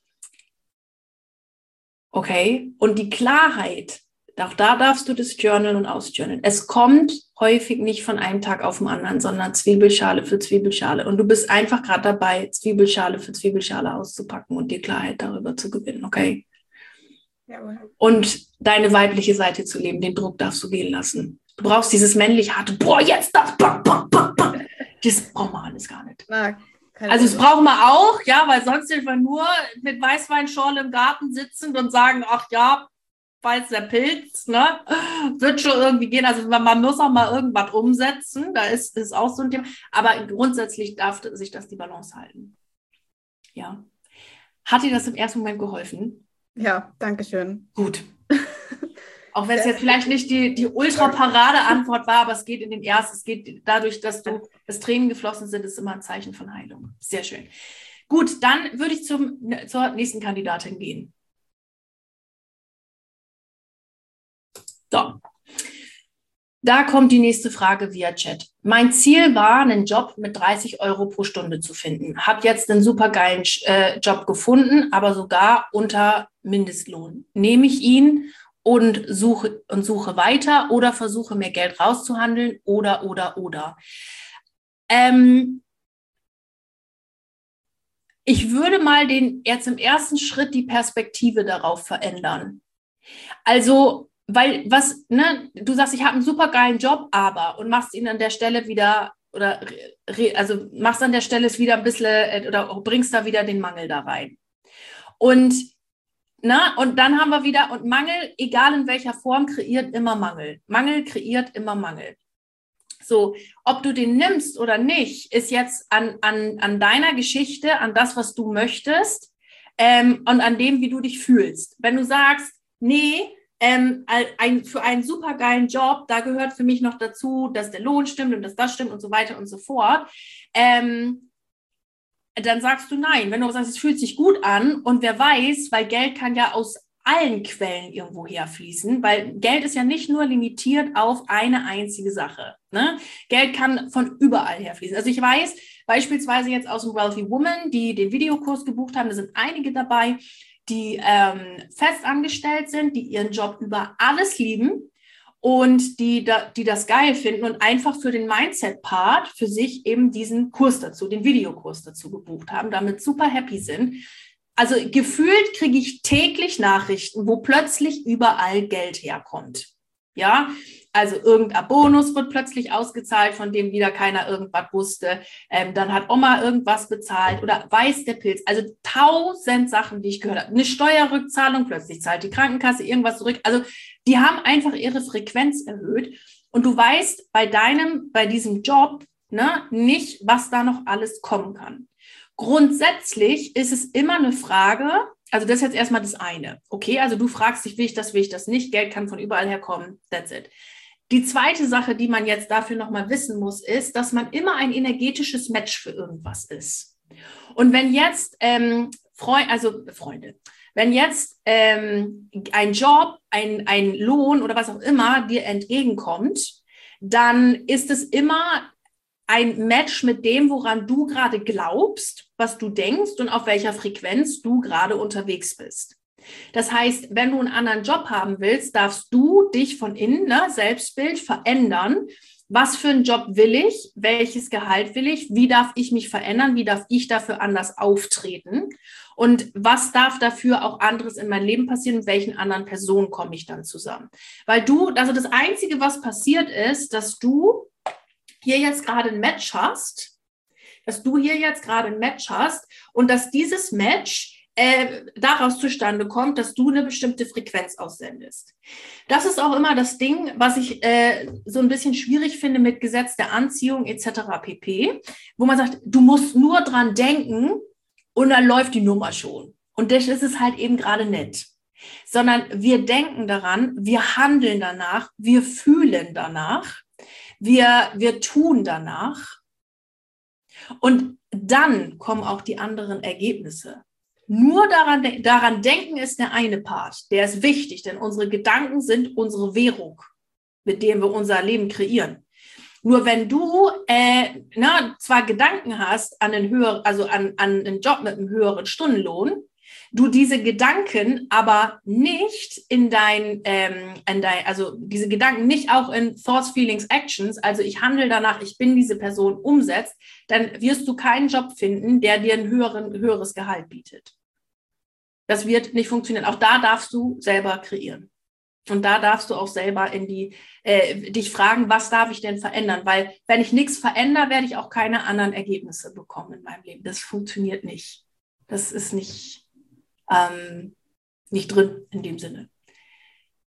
Speaker 1: Okay? Und die Klarheit, auch da darfst du das journalen und ausjournalen. Es kommt häufig nicht von einem Tag auf den anderen, sondern Zwiebelschale für Zwiebelschale. Und du bist einfach gerade dabei, Zwiebelschale für Zwiebelschale auszupacken und dir Klarheit darüber zu gewinnen, okay? Jawohl. Und deine weibliche Seite zu leben, den Druck darfst du gehen lassen. Du brauchst dieses männlich harte, boah, jetzt das, bam, bam, bam, bam. Das braucht man alles gar nicht. Na, also das brauchen wir auch, ja, weil sonst sind wir nur mit Weißweinschorle im Garten sitzend und sagen, ach ja, weiß der Pilz, ne? Wird schon irgendwie gehen. Also man, man muss auch mal irgendwas umsetzen. Da ist, ist auch so ein Thema. Aber grundsätzlich darf sich das die Balance halten. Ja. Hat dir das im ersten Moment geholfen?
Speaker 2: Ja, danke schön.
Speaker 1: Gut. Auch wenn es jetzt vielleicht nicht die, die Ultra-Parade-Antwort war, aber es geht in den ersten, es geht dadurch, dass du das Tränen geflossen sind, ist immer ein Zeichen von Heilung. Sehr schön. Gut, dann würde ich zum, zur nächsten Kandidatin gehen. So. Da kommt die nächste Frage via Chat. Mein Ziel war, einen Job mit dreißig Euro pro Stunde zu finden. Habe jetzt einen supergeilen äh, Job gefunden, aber sogar unter Mindestlohn. Nehme ich ihn und suche, und suche weiter oder versuche mir Geld rauszuhandeln oder, oder, oder. Ähm, ich würde mal den, jetzt im ersten Schritt die Perspektive darauf verändern. Also, weil was, ne, du sagst, ich habe einen supergeilen Job, aber und machst ihn an der Stelle wieder oder also machst an der Stelle es wieder ein bisschen oder bringst da wieder den Mangel da rein. Und na, und dann haben wir wieder, und Mangel, egal in welcher Form, kreiert immer Mangel. Mangel kreiert immer Mangel. So, ob du den nimmst oder nicht, ist jetzt an, an, an deiner Geschichte, an das, was du möchtest ähm, und an dem, wie du dich fühlst. Wenn du sagst, nee, ähm, ein, für einen supergeilen Job, da gehört für mich noch dazu, dass der Lohn stimmt und dass das stimmt und so weiter und so fort, ähm, dann sagst du nein. Wenn du sagst, es fühlt sich gut an und wer weiß, weil Geld kann ja aus allen Quellen irgendwo herfließen, weil Geld ist ja nicht nur limitiert auf eine einzige Sache. Ne? Geld kann von überall herfließen. Also ich weiß beispielsweise jetzt aus dem Wealthy Woman, die den Videokurs gebucht haben, da sind einige dabei, die ähm, festangestellt sind, die ihren Job über alles lieben und die, da, die das geil finden und einfach für den Mindset-Part für sich eben diesen Kurs dazu, den Videokurs dazu gebucht haben, damit super happy sind. Also gefühlt kriege ich täglich Nachrichten, wo plötzlich überall Geld herkommt. Ja, also irgendein Bonus wird plötzlich ausgezahlt, von dem wieder keiner irgendwas wusste. Ähm, dann hat Oma irgendwas bezahlt oder weiß der Pilz. Also tausend Sachen, die ich gehört habe. Eine Steuerrückzahlung, plötzlich zahlt die Krankenkasse irgendwas zurück. Also die haben einfach ihre Frequenz erhöht. Und du weißt bei deinem, bei diesem Job, ne, nicht, was da noch alles kommen kann. Grundsätzlich ist es immer eine Frage, also das ist jetzt erstmal das eine. Okay, also du fragst dich, will ich das, will ich das nicht? Geld kann von überall herkommen, that's it. Die zweite Sache, die man jetzt dafür nochmal wissen muss, ist, dass man immer ein energetisches Match für irgendwas ist. Und wenn jetzt, ähm, Freund, also Freunde, wenn jetzt ähm, ein Job, ein, ein Lohn oder was auch immer dir entgegenkommt, dann ist es immer ein Match mit dem, woran du gerade glaubst, was du denkst und auf welcher Frequenz du gerade unterwegs bist. Das heißt, wenn du einen anderen Job haben willst, darfst du dich von innen, ne, Selbstbild verändern. Was für einen Job will ich? Welches Gehalt will ich? Wie darf ich mich verändern? Wie darf ich dafür anders auftreten? Und was darf dafür auch anderes in meinem Leben passieren? Mit welchen anderen Personen komme ich dann zusammen? Weil du, also das Einzige, was passiert ist, dass du hier jetzt gerade ein Match hast, dass du hier jetzt gerade ein Match hast und dass dieses Match äh, daraus zustande kommt, dass du eine bestimmte Frequenz aussendest. Das ist auch immer das Ding, was ich äh, so ein bisschen schwierig finde mit Gesetz der Anziehung et cetera pp., wo man sagt, du musst nur dran denken und dann läuft die Nummer schon. Und das ist es halt eben gerade nicht. Sondern wir denken daran, wir handeln danach, wir fühlen danach, wir, wir tun danach. Und dann kommen auch die anderen Ergebnisse. Nur daran, daran denken ist der eine Part, der ist wichtig, denn unsere Gedanken sind unsere Währung, mit der wir unser Leben kreieren. Nur wenn du äh, na, zwar Gedanken hast an einen höheren, also an, an einen Job mit einem höheren Stundenlohn, du diese Gedanken aber nicht in dein, ähm, in dein, also diese Gedanken nicht auch in Thoughts, Feelings, Actions, also ich handle danach, ich bin diese Person, umsetzt, dann wirst du keinen Job finden, der dir ein höheren, höheres Gehalt bietet. Das wird nicht funktionieren. Auch da darfst du selber kreieren. Und da darfst du auch selber in die, äh, dich fragen, was darf ich denn verändern? Weil wenn ich nichts verändere, werde ich auch keine anderen Ergebnisse bekommen in meinem Leben. Das funktioniert nicht. Das ist nicht, ähm, nicht drin in dem Sinne.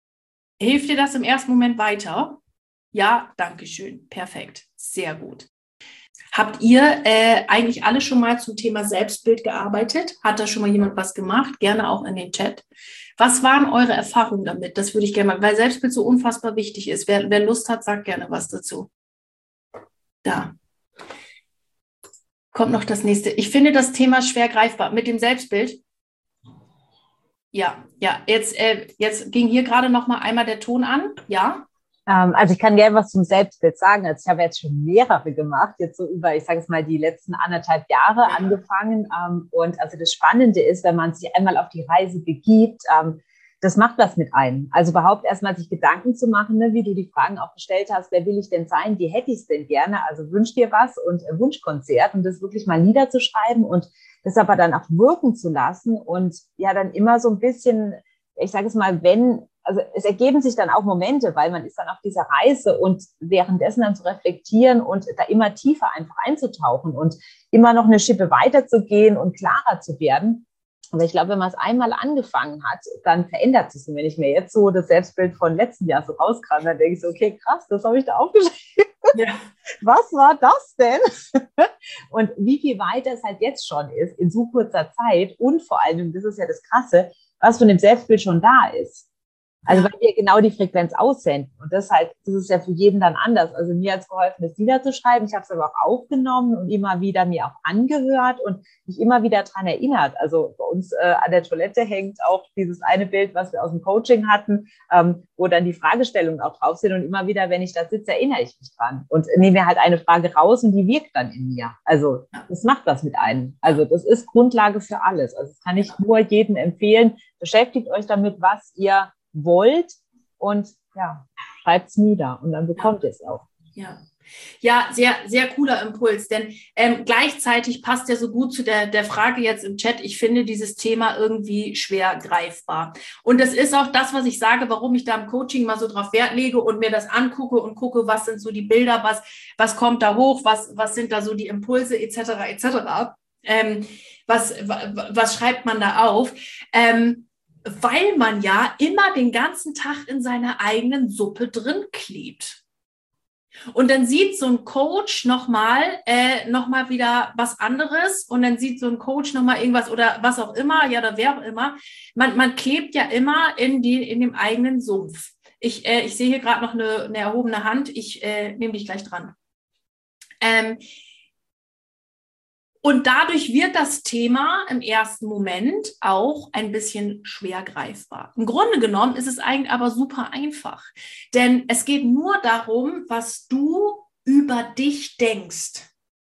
Speaker 1: Hilft dir das im ersten Moment weiter? Ja, danke schön. Perfekt. Sehr gut. Habt ihr äh, eigentlich alle schon mal zum Thema Selbstbild gearbeitet? Hat da schon mal jemand was gemacht? Gerne auch in den Chat. Was waren eure Erfahrungen damit? Das würde ich gerne mal, weil Selbstbild so unfassbar wichtig ist. Wer, wer Lust hat, sagt gerne was dazu. Da. Kommt noch das nächste. Ich finde das Thema schwer greifbar. Mit dem Selbstbild. Ja, ja. Jetzt, äh, jetzt ging hier gerade noch mal einmal der Ton an. Ja.
Speaker 3: Also ich kann gerne was zum Selbstbild sagen. Also ich habe jetzt schon mehrere gemacht, jetzt so über, ich sage es mal, die letzten anderthalb Jahre ja. angefangen. Und also das Spannende ist, wenn man sich einmal auf die Reise begibt, das macht was mit einem. Also überhaupt erstmal sich Gedanken zu machen, ne, wie du die Fragen auch gestellt hast, wer will ich denn sein, wie hätte ich es denn gerne? Also wünsch dir was und äh, Wunschkonzert und das wirklich mal niederzuschreiben und das aber dann auch wirken zu lassen und ja dann immer so ein bisschen, ich sage es mal, wenn, also es ergeben sich dann auch Momente, weil man ist dann auf dieser Reise und währenddessen dann zu reflektieren und da immer tiefer einfach einzutauchen und immer noch eine Schippe weiterzugehen und klarer zu werden. Aber ich glaube, wenn man es einmal angefangen hat, dann verändert es. Und wenn ich mir jetzt so das Selbstbild von letzten Jahr so rauskram, dann denke ich so, okay, krass, das habe ich da aufgeschrieben. Ja. Was war das denn? Und wie viel weiter es halt jetzt schon ist, in so kurzer Zeit und vor allem, das ist ja das Krasse, was von dem Selbstbild schon da ist. Also weil wir genau die Frequenz aussenden. Und das halt, das ist ja für jeden dann anders. Also mir hat es geholfen, das niederzuschreiben. Ich habe es aber auch aufgenommen und immer wieder mir auch angehört und mich immer wieder daran erinnert. Also bei uns äh, an der Toilette hängt auch dieses eine Bild, was wir aus dem Coaching hatten, ähm, wo dann die Fragestellungen auch drauf sind. Und immer wieder, wenn ich da sitze, erinnere ich mich dran und nehme mir halt eine Frage raus und die wirkt dann in mir. Also das macht was mit einem. Also das ist Grundlage für alles. Also das kann ich nur jedem empfehlen. Beschäftigt euch damit, was ihr wollt und ja, schreibt es nieder und dann bekommt ihr es auch.
Speaker 1: Ja. Ja, sehr, sehr cooler Impuls, denn ähm, gleichzeitig passt ja so gut zu der, der Frage jetzt im Chat, ich finde dieses Thema irgendwie schwer greifbar. Und das ist auch das, was ich sage, warum ich da im Coaching mal so drauf Wert lege und mir das angucke und gucke, was sind so die Bilder, was, was kommt da hoch, was, was sind da so die Impulse et cetera et cetera. Ähm, was, was schreibt man da auf? Ähm, weil man ja immer den ganzen Tag in seiner eigenen Suppe drin klebt. Und dann sieht so ein Coach nochmal äh, noch mal wieder was anderes und dann sieht so ein Coach nochmal irgendwas oder was auch immer, ja, oder wer auch immer. Man, man klebt ja immer in, die, in dem eigenen Sumpf. Ich, äh, ich sehe hier gerade noch eine, eine erhobene Hand. Ich äh, nehme dich gleich dran. Ähm, Und dadurch wird das Thema im ersten Moment auch ein bisschen schwer greifbar. Im Grunde genommen ist es eigentlich aber super einfach, denn es geht nur darum, was du über dich denkst.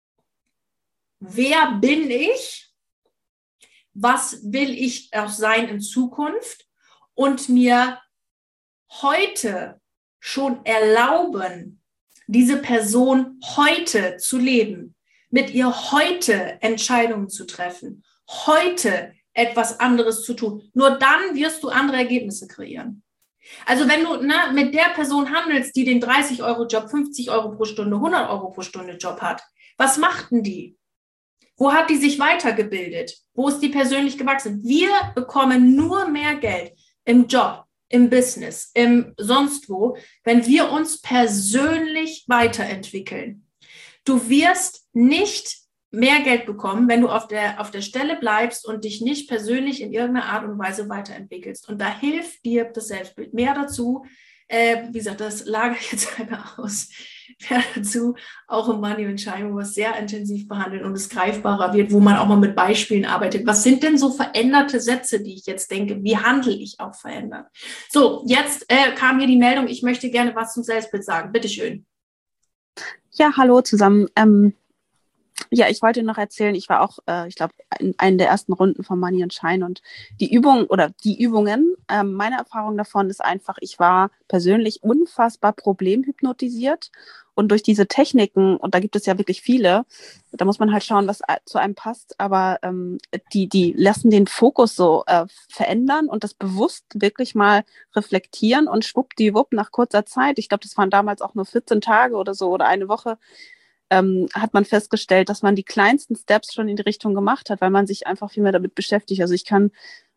Speaker 1: Wer bin ich? Was will ich auch sein in Zukunft? Und mir heute schon erlauben, diese Person heute zu leben. Mit ihr heute Entscheidungen zu treffen, heute etwas anderes zu tun. Nur dann wirst du andere Ergebnisse kreieren. Also wenn du ne, mit der Person handelst, die den dreißig Euro Job, fünfzig Euro pro Stunde, hundert Euro pro Stunde Job hat, was macht denn die? Wo hat die sich weitergebildet? Wo ist die persönlich gewachsen? Wir bekommen nur mehr Geld im Job, im Business, im sonst wo, wenn wir uns persönlich weiterentwickeln. Du wirst nicht mehr Geld bekommen, wenn du auf der, auf der Stelle bleibst und dich nicht persönlich in irgendeiner Art und Weise weiterentwickelst. Und da hilft dir das Selbstbild. Mehr dazu, äh, wie gesagt, das lagere ich jetzt einmal aus. Mehr dazu auch im Money und Shine, wo wir es sehr intensiv behandeln und es greifbarer wird, wo man auch mal mit Beispielen arbeitet. Was sind denn so veränderte Sätze, die ich jetzt denke? Wie handle ich auch verändert? So, jetzt äh, kam hier die Meldung, ich möchte gerne was zum Selbstbild sagen. Bitteschön.
Speaker 4: Ja, hallo zusammen. Ähm, ja, ich wollte noch erzählen, ich war auch, äh, ich glaube, in einer der ersten Runden von Money and Shine und die Übung oder die Übungen, ähm, meine Erfahrung davon ist einfach, ich war persönlich unfassbar problemhypnotisiert und durch diese Techniken, und da gibt es ja wirklich viele, da muss man halt schauen, was zu einem passt, aber ähm, die, die lassen den Fokus so äh, verändern und das bewusst wirklich mal reflektieren und schwuppdiwupp nach kurzer Zeit, ich glaube, das waren damals auch nur vierzehn Tage oder so oder eine Woche, ähm, hat man festgestellt, dass man die kleinsten Steps schon in die Richtung gemacht hat, weil man sich einfach viel mehr damit beschäftigt. Also ich kann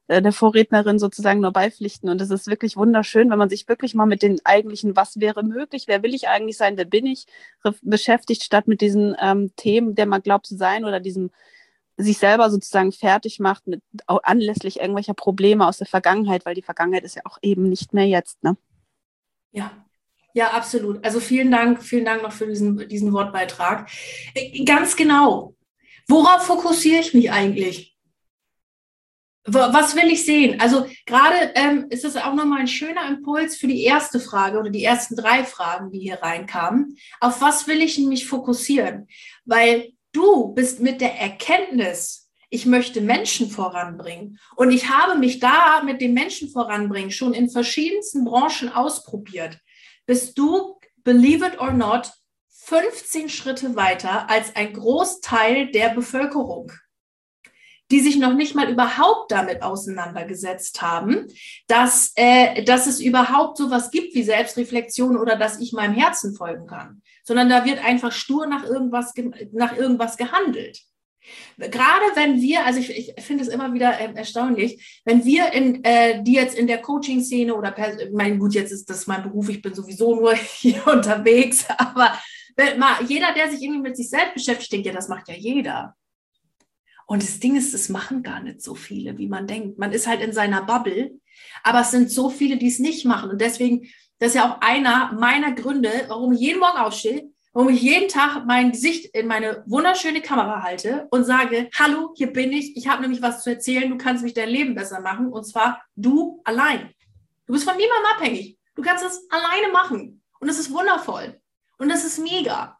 Speaker 4: äh, der Vorrednerin sozusagen nur beipflichten. Und es ist wirklich wunderschön, wenn man sich wirklich mal mit den eigentlichen, was wäre möglich, wer will ich eigentlich sein, wer bin ich, beschäftigt, statt mit diesen ähm, Themen, der man glaubt zu sein oder diesem sich selber sozusagen fertig macht mit anlässlich irgendwelcher Probleme aus der Vergangenheit, weil die Vergangenheit ist ja auch eben nicht mehr jetzt, ne?
Speaker 1: Ja, ja, absolut. Also vielen Dank, vielen Dank noch für diesen, diesen Wortbeitrag. Ganz genau. Worauf fokussiere ich mich eigentlich? Was will ich sehen? Also gerade ähm, ist das auch nochmal ein schöner Impuls für die erste Frage oder die ersten drei Fragen, die hier reinkamen. Auf was will ich mich fokussieren? Weil du bist mit der Erkenntnis, ich möchte Menschen voranbringen und ich habe mich da mit dem Menschen voranbringen schon in verschiedensten Branchen ausprobiert. Bist du, believe it or not, fünfzehn Schritte weiter als ein Großteil der Bevölkerung, die sich noch nicht mal überhaupt damit auseinandergesetzt haben, dass, äh, dass es überhaupt sowas gibt wie Selbstreflexion oder dass ich meinem Herzen folgen kann, sondern da wird einfach stur nach irgendwas, nach irgendwas gehandelt. Gerade wenn wir, also ich, ich finde es immer wieder äh, erstaunlich, wenn wir in, äh, die jetzt in der Coaching-Szene oder, mein gut, jetzt ist das mein Beruf, ich bin sowieso nur hier unterwegs, aber wenn mal, jeder, der sich irgendwie mit sich selbst beschäftigt, denkt, ja, das macht ja jeder. Und das Ding ist, es machen gar nicht so viele, wie man denkt. Man ist halt in seiner Bubble, aber es sind so viele, die es nicht machen. Und deswegen, das ist ja auch einer meiner Gründe, warum ich jeden Morgen aufstehe, warum ich jeden Tag mein Gesicht in meine wunderschöne Kamera halte und sage, hallo, hier bin ich, ich habe nämlich was zu erzählen, du kannst mich dein Leben besser machen, und zwar du allein. Du bist von niemandem abhängig. Du kannst es alleine machen. Und das ist wundervoll. Und das ist mega.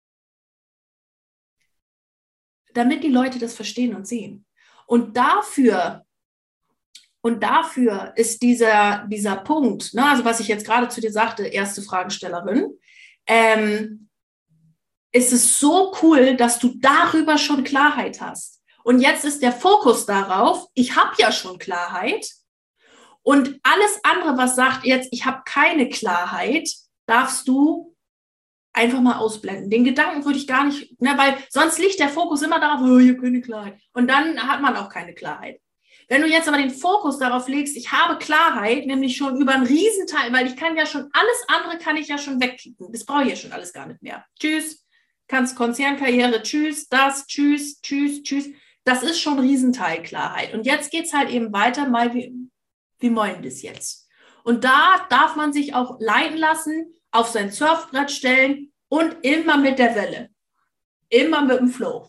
Speaker 1: Damit die Leute das verstehen und sehen. Und dafür, und dafür ist dieser, dieser Punkt, ne, also was ich jetzt gerade zu dir sagte, erste Fragestellerin, ähm, ist es so cool, dass du darüber schon Klarheit hast. Und jetzt ist der Fokus darauf, ich habe ja schon Klarheit. Und alles andere, was sagt jetzt, ich habe keine Klarheit, darfst du einfach mal ausblenden. Den Gedanken würde ich gar nicht, ne, weil sonst liegt der Fokus immer darauf, oh, ich habe keine Klarheit. Und dann hat man auch keine Klarheit. Wenn du jetzt aber den Fokus darauf legst, ich habe Klarheit, nämlich schon über einen Riesenteil, weil ich kann ja schon, alles andere kann ich ja schon wegklicken. Das brauche ich ja schon alles gar nicht mehr. Tschüss, kannst Konzernkarriere, tschüss, das, tschüss, tschüss, tschüss. Das ist schon ein Riesenteil Klarheit. Und jetzt geht es halt eben weiter, mal wie, wie wollen wir das jetzt? Und da darf man sich auch leiten lassen, auf sein Surfbrett stellen und immer mit der Welle. Immer mit dem Flow.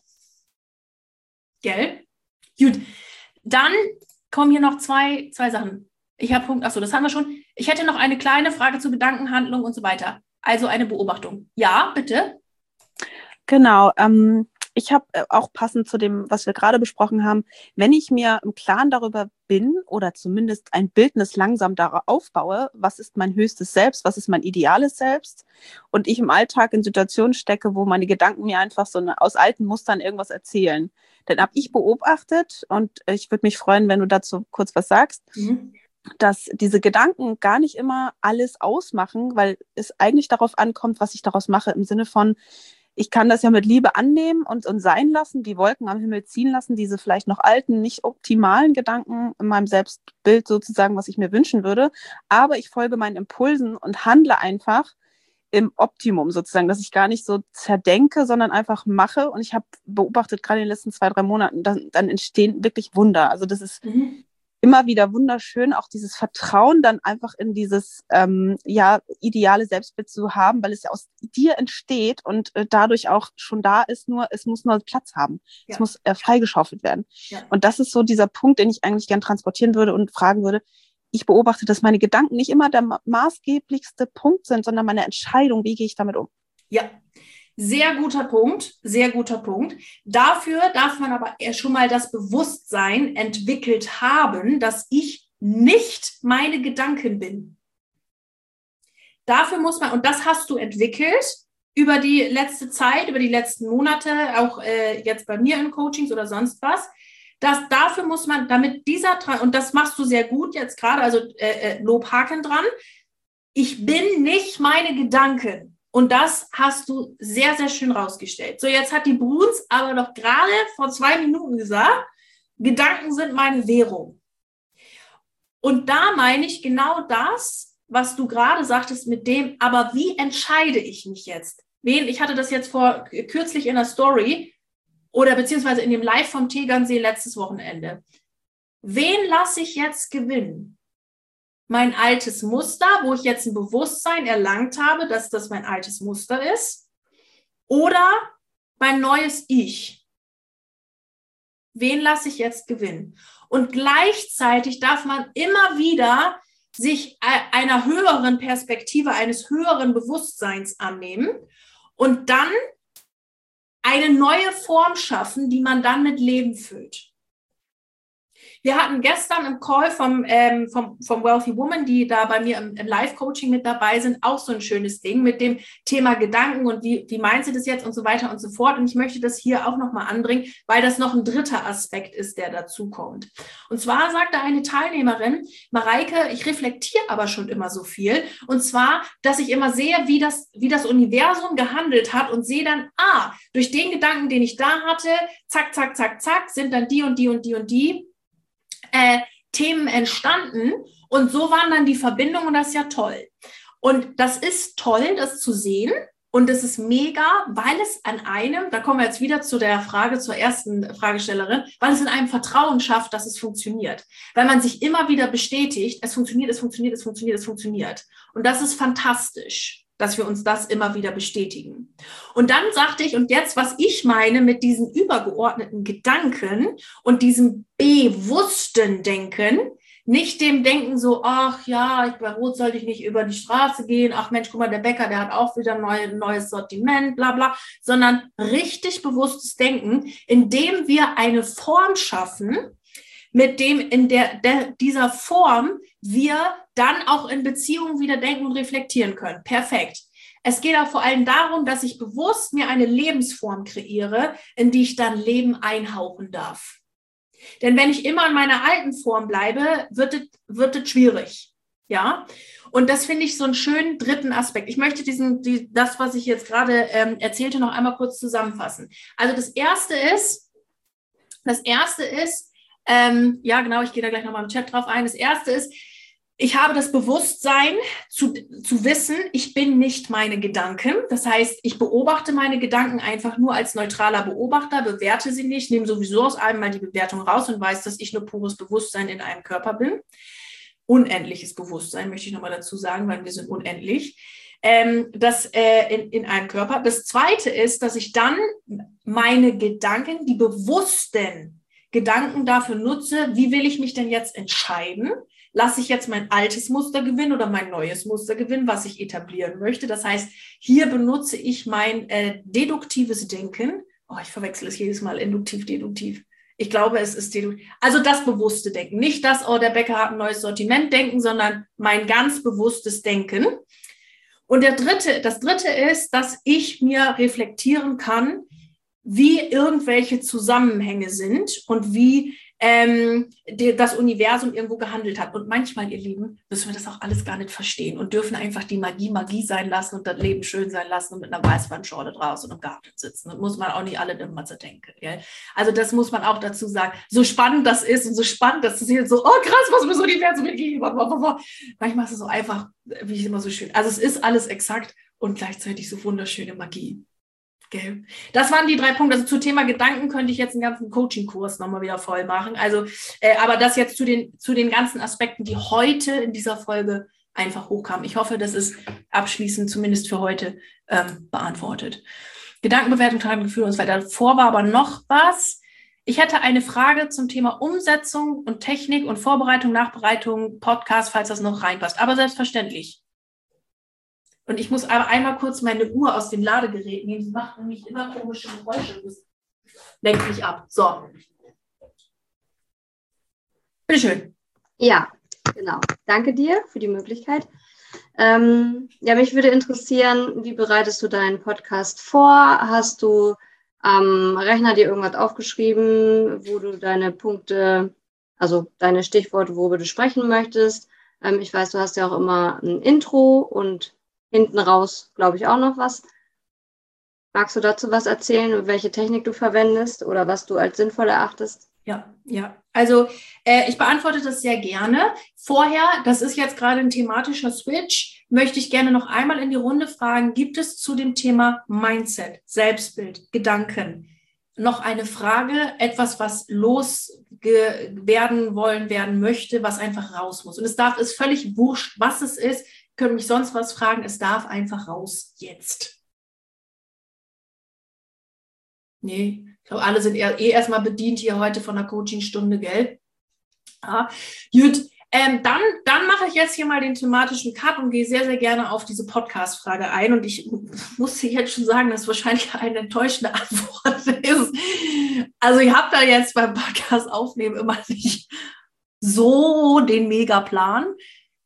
Speaker 1: Gell? Gut. Dann kommen hier noch zwei, zwei Sachen. Ich habe Punkt, achso, das haben wir schon. Ich hätte noch eine kleine Frage zu Gedankenhandlung und so weiter. Also eine Beobachtung. Ja, bitte.
Speaker 4: Genau. Ähm, ich habe auch passend zu dem, was wir gerade besprochen haben, wenn ich mir im Klaren darüber bin oder zumindest ein Bildnis langsam darauf aufbaue, was ist mein höchstes Selbst, was ist mein ideales Selbst, und ich im Alltag in Situationen stecke, wo meine Gedanken mir einfach so eine, aus alten Mustern irgendwas erzählen, dann habe ich beobachtet, und ich würde mich freuen, wenn du dazu kurz was sagst, mhm. dass diese Gedanken gar nicht immer alles ausmachen, weil es eigentlich darauf ankommt, was ich daraus mache, im Sinne von, ich kann das ja mit Liebe annehmen und, und sein lassen, die Wolken am Himmel ziehen lassen, diese vielleicht noch alten, nicht optimalen Gedanken in meinem Selbstbild sozusagen, was ich mir wünschen würde. Aber ich folge meinen Impulsen und handle einfach im Optimum sozusagen, dass ich gar nicht so zerdenke, sondern einfach mache. Und ich habe beobachtet, gerade in den letzten zwei, drei Monaten, dann, dann entstehen wirklich Wunder. Also das ist mhm. immer wieder wunderschön, auch dieses Vertrauen dann einfach in dieses ähm, ja, ideale Selbstbild zu haben, weil es ja aus dir entsteht und äh, dadurch auch schon da ist, nur es muss nur Platz haben. Ja. Es muss äh, freigeschaufelt werden. Ja. Und das ist so dieser Punkt, den ich eigentlich gern transportieren würde und fragen würde. Ich beobachte, dass meine Gedanken nicht immer der ma- maßgeblichste Punkt sind, sondern meine Entscheidung, wie gehe ich damit um?
Speaker 1: Ja. Sehr guter Punkt, sehr guter Punkt. Dafür darf man aber eher schon mal das Bewusstsein entwickelt haben, dass ich nicht meine Gedanken bin. Dafür muss man, und das hast du entwickelt über die letzte Zeit, über die letzten Monate, auch äh, jetzt bei mir in Coachings oder sonst was, dass dafür muss man, damit dieser, und das machst du sehr gut jetzt gerade, also äh, Lob, Haken dran, ich bin nicht meine Gedanken. Und das hast du sehr, sehr schön rausgestellt. So, jetzt hat die Bruns aber doch gerade vor zwei Minuten gesagt, Gedanken sind meine Währung. Und da meine ich genau das, was du gerade sagtest mit dem, aber wie entscheide ich mich jetzt? Wen, ich hatte das jetzt vor kürzlich in der Story oder beziehungsweise in dem Live vom Tegernsee letztes Wochenende. Wen lasse ich jetzt gewinnen? Mein altes Muster, wo ich jetzt ein Bewusstsein erlangt habe, dass das mein altes Muster ist, oder mein neues Ich? Wen lasse ich jetzt gewinnen? Und gleichzeitig darf man immer wieder sich einer höheren Perspektive, eines höheren Bewusstseins annehmen und dann eine neue Form schaffen, die man dann mit Leben füllt. Wir hatten gestern im Call vom, ähm, vom, vom Wealthy Woman, die da bei mir im, im Live-Coaching mit dabei sind, auch so ein schönes Ding mit dem Thema Gedanken und wie, wie meint sie das jetzt und so weiter und so fort. Und ich möchte das hier auch nochmal anbringen, weil das noch ein dritter Aspekt ist, der dazu kommt. Und zwar sagte eine Teilnehmerin, Mareike, ich reflektiere aber schon immer so viel. Und zwar, dass ich immer sehe, wie das, wie das Universum gehandelt hat und sehe dann, ah, durch den Gedanken, den ich da hatte, zack, zack, zack, zack, sind dann die und die und die und die Äh, Themen entstanden und so waren dann die Verbindungen und das ist ja toll. Und das ist toll, das zu sehen und das ist mega, weil es an einem, da kommen wir jetzt wieder zu der Frage, zur ersten Fragestellerin, weil es in einem Vertrauen schafft, dass es funktioniert. Weil man sich immer wieder bestätigt, es funktioniert, es funktioniert, es funktioniert, es funktioniert. Und das ist fantastisch, dass wir uns das immer wieder bestätigen. Und dann sagte ich, und jetzt, was ich meine mit diesen übergeordneten Gedanken und diesem bewussten Denken, nicht dem Denken so, ach ja, ich, bei Rot sollte ich nicht über die Straße gehen, ach Mensch, guck mal, der Bäcker, der hat auch wieder ein neu, neues Sortiment, bla bla, sondern richtig bewusstes Denken, indem wir eine Form schaffen, mit dem in der, der dieser Form wir dann auch in Beziehungen wieder denken und reflektieren können. Perfekt. Es geht auch vor allem darum, dass ich bewusst mir eine Lebensform kreiere, in die ich dann Leben einhauchen darf. Denn wenn ich immer in meiner alten Form bleibe, wird es, wird es schwierig. Ja? Und das finde ich so einen schönen dritten Aspekt. Ich möchte diesen, die, das, was ich jetzt gerade ähm, erzählte, noch einmal kurz zusammenfassen. Also das erste ist, das erste ist, Ähm, ja, genau, ich gehe da gleich nochmal im Chat drauf ein. Das erste ist, ich habe das Bewusstsein zu, zu wissen, ich bin nicht meine Gedanken. Das heißt, ich beobachte meine Gedanken einfach nur als neutraler Beobachter, bewerte sie nicht, nehme sowieso aus allem mal die Bewertung raus und weiß, dass ich nur pures Bewusstsein in einem Körper bin. Unendliches Bewusstsein, möchte ich nochmal dazu sagen, weil wir sind unendlich. Ähm, das äh, in, in einem Körper. Das zweite ist, dass ich dann meine Gedanken, die bewussten Gedanken dafür nutze, wie will ich mich denn jetzt entscheiden? Lasse ich jetzt mein altes Muster gewinnen oder mein neues Muster gewinnen, was ich etablieren möchte? Das heißt, hier benutze ich mein äh, deduktives Denken. Oh, ich verwechsel es jedes Mal, induktiv, deduktiv. Ich glaube, es ist deduktiv. Also das bewusste Denken. Nicht das, oh, der Bäcker hat ein neues Sortiment denken, sondern mein ganz bewusstes Denken. Und der dritte, das dritte ist, dass ich mir reflektieren kann, wie irgendwelche Zusammenhänge sind und wie ähm, die, das Universum irgendwo gehandelt hat. Und manchmal, ihr Lieben, müssen wir das auch alles gar nicht verstehen und dürfen einfach die Magie Magie sein lassen und das Leben schön sein lassen und mit einer Weißwandschorle draußen im Garten sitzen. Das muss man auch nicht alle immer so denken. Gell? Also das muss man auch dazu sagen. So spannend das ist und so spannend, dass das hier so, oh krass, was mir so die Universum mitgegeben hat. Manchmal ist es so einfach, wie ich immer so schön. Also es ist alles exakt und gleichzeitig so wunderschöne Magie. Das waren die drei Punkte. Also zum Thema Gedanken könnte ich jetzt einen ganzen Coaching-Kurs nochmal wieder voll machen. Also, äh, aber das jetzt zu den, zu den ganzen Aspekten, die heute in dieser Folge einfach hochkamen. Ich hoffe, das ist abschließend zumindest für heute ähm, beantwortet. Gedankenbewertung, Taten, Gefühle und so weiter. Davor war aber noch was. Ich hätte eine Frage zum Thema Umsetzung und Technik und Vorbereitung, Nachbereitung, Podcast, falls das noch reinpasst. Aber selbstverständlich. Und ich muss aber einmal kurz meine Uhr aus dem Ladegerät nehmen. Sie macht nämlich immer komische Geräusche. Das lenkt mich ab. So. Bitteschön.
Speaker 5: Ja, genau. Danke dir für die Möglichkeit. Ähm, ja, mich würde interessieren, wie bereitest du deinen Podcast vor? Hast du am Rechner dir irgendwas aufgeschrieben, wo du deine Punkte, also deine Stichworte, worüber du sprechen möchtest? Ähm, ich weiß, du hast ja auch immer ein Intro und hinten raus, glaube ich, auch noch was. Magst du dazu was erzählen, welche Technik du verwendest oder was du als sinnvoll erachtest?
Speaker 1: Ja, ja. Also äh, ich beantworte das sehr gerne. Vorher, das ist jetzt gerade ein thematischer Switch, möchte ich gerne noch einmal in die Runde fragen, gibt es zu dem Thema Mindset, Selbstbild, Gedanken noch eine Frage, etwas, was losge- werden wollen, werden möchte, was einfach raus muss? Und es darf, ist völlig wurscht, was es ist, können mich sonst was fragen, es darf einfach raus jetzt. Nee, ich glaube, alle sind eher, eh erstmal bedient hier heute von der Coachingstunde, gell? Ja, gut, ähm, dann, dann mache ich jetzt hier mal den thematischen Cut und gehe sehr, sehr gerne auf diese Podcast-Frage ein. Und ich muss dir jetzt schon sagen, dass wahrscheinlich eine enttäuschende Antwort ist. Also ich habe da jetzt beim Podcast aufnehmen immer nicht so den Megaplan,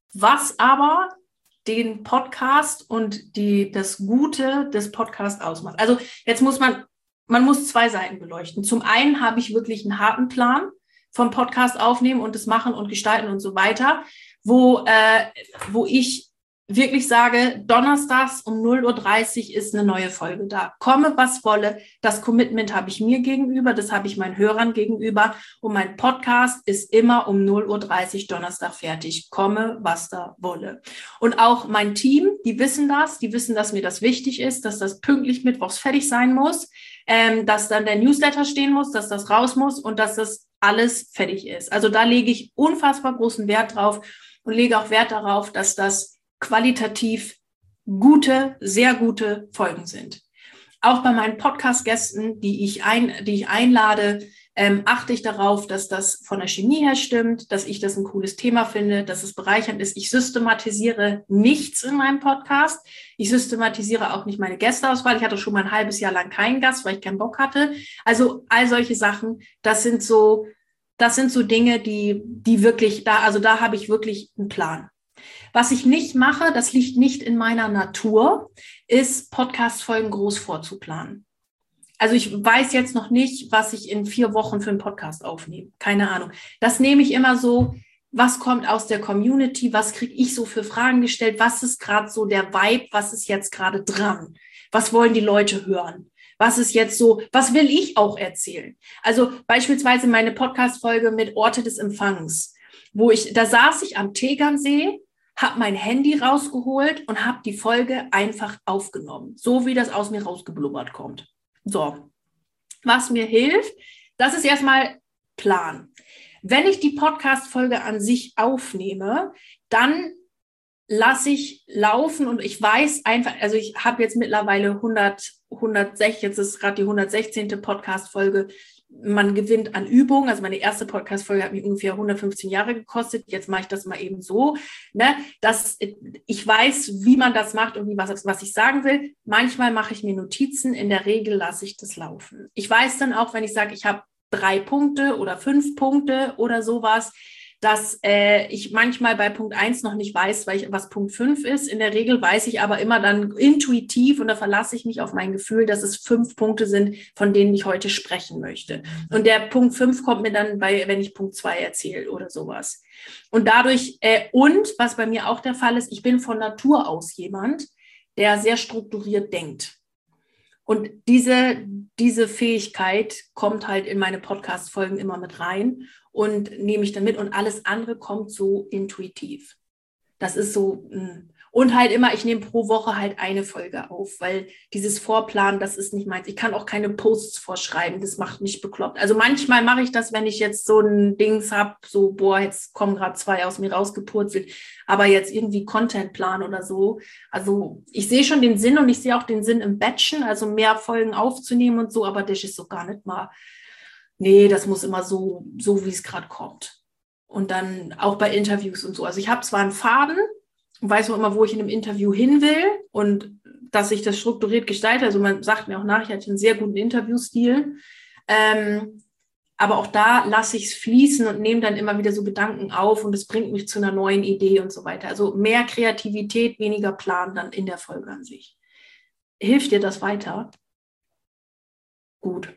Speaker 1: was aber den Podcast und die, das Gute des Podcasts ausmacht. Also jetzt muss man Man muss zwei Seiten beleuchten. Zum einen habe ich wirklich einen harten Plan vom Podcast aufnehmen und das machen und gestalten und so weiter, wo, äh, wo ich wirklich sage, donnerstags um null Uhr dreißig ist eine neue Folge da. Komme, was wolle. Das Commitment habe ich mir gegenüber, das habe ich meinen Hörern gegenüber und mein Podcast ist immer um null Uhr dreißig Donnerstag fertig. Komme, was da wolle. Und auch mein Team, die wissen das, die wissen, dass mir das wichtig ist, dass das pünktlich mittwochs fertig sein muss, ähm, dass dann der Newsletter stehen muss, dass das raus muss und dass das alles fertig ist. Also da lege ich unfassbar großen Wert drauf und lege auch Wert darauf, dass das qualitativ gute, sehr gute Folgen sind. Auch bei meinen Podcast-Gästen, die ich ein, die ich einlade, ähm, achte ich darauf, dass das von der Chemie her stimmt, dass ich das ein cooles Thema finde, dass es bereichernd ist. Ich systematisiere nichts in meinem Podcast. Ich systematisiere auch nicht meine Gästeauswahl. Ich hatte schon mal ein halbes Jahr lang keinen Gast, weil ich keinen Bock hatte. Also all solche Sachen, das sind so, das sind so Dinge, die, die wirklich da, also da habe ich wirklich einen Plan. Was ich nicht mache, das liegt nicht in meiner Natur, ist Podcast-Folgen groß vorzuplanen. Also ich weiß jetzt noch nicht, was ich in vier Wochen für einen Podcast aufnehme. Keine Ahnung. Das nehme ich immer so, was kommt aus der Community, was kriege ich so für Fragen gestellt, was ist gerade so der Vibe, was ist jetzt gerade dran, was wollen die Leute hören, was ist jetzt so, was will ich auch erzählen. Also beispielsweise meine Podcast-Folge mit Orte des Empfangs, wo ich, da saß ich am Tegernsee, habe mein Handy rausgeholt und habe die Folge einfach aufgenommen, so wie das aus mir rausgeblubbert kommt. So, was mir hilft, das ist erstmal Plan. Wenn ich die Podcast-Folge an sich aufnehme, dann lasse ich laufen und ich weiß einfach, also ich habe jetzt mittlerweile hundert, hundertsechzig, jetzt ist gerade die hundertsechzehnte Podcast-Folge. Man gewinnt an Übung. Also meine erste Podcast-Folge hat mich ungefähr hundertfünfzehn Jahre gekostet. Jetzt mache ich das mal eben so, ne, dass ich weiß, wie man das macht und wie was, was ich sagen will. Manchmal mache ich mir Notizen. In der Regel lasse ich das laufen. Ich weiß dann auch, wenn ich sage, ich habe drei Punkte oder fünf Punkte oder sowas, dass äh, ich manchmal bei Punkt eins noch nicht weiß, weil ich, was Punkt fünf ist. In der Regel weiß ich aber immer dann intuitiv und da verlasse ich mich auf mein Gefühl, dass es fünf Punkte sind, von denen ich heute sprechen möchte. Und der Punkt fünf kommt mir dann bei, wenn ich Punkt zwei erzähle oder sowas. Und dadurch, äh, und was bei mir auch der Fall ist, ich bin von Natur aus jemand, der sehr strukturiert denkt. Und diese, diese Fähigkeit kommt halt in meine Podcast-Folgen immer mit rein und nehme ich dann mit und alles andere kommt so intuitiv. Das ist so, und halt immer, ich nehme pro Woche halt eine Folge auf, weil dieses Vorplanen, das ist nicht meins. Ich kann auch keine Posts vorschreiben, das macht mich bekloppt. Also manchmal mache ich das, wenn ich jetzt so ein Dings habe, so, boah, jetzt kommen gerade zwei aus mir rausgepurzelt, aber jetzt irgendwie Contentplan oder so. Also ich sehe schon den Sinn und ich sehe auch den Sinn im Batchen, also mehr Folgen aufzunehmen und so, aber das ist so gar nicht mal, nee, das muss immer so, so wie es gerade kommt. Und dann auch bei Interviews und so. Also ich habe zwar einen Faden, weiß noch immer, wo ich in einem Interview hin will und dass ich das strukturiert gestalte. Also man sagt mir auch nach, ich hatte einen sehr guten Interviewstil. Ähm, aber auch da lasse ich es fließen und nehme dann immer wieder so Gedanken auf und es bringt mich zu einer neuen Idee und so weiter. Also mehr Kreativität, weniger Plan dann in der Folge an sich. Hilft dir das weiter? Gut.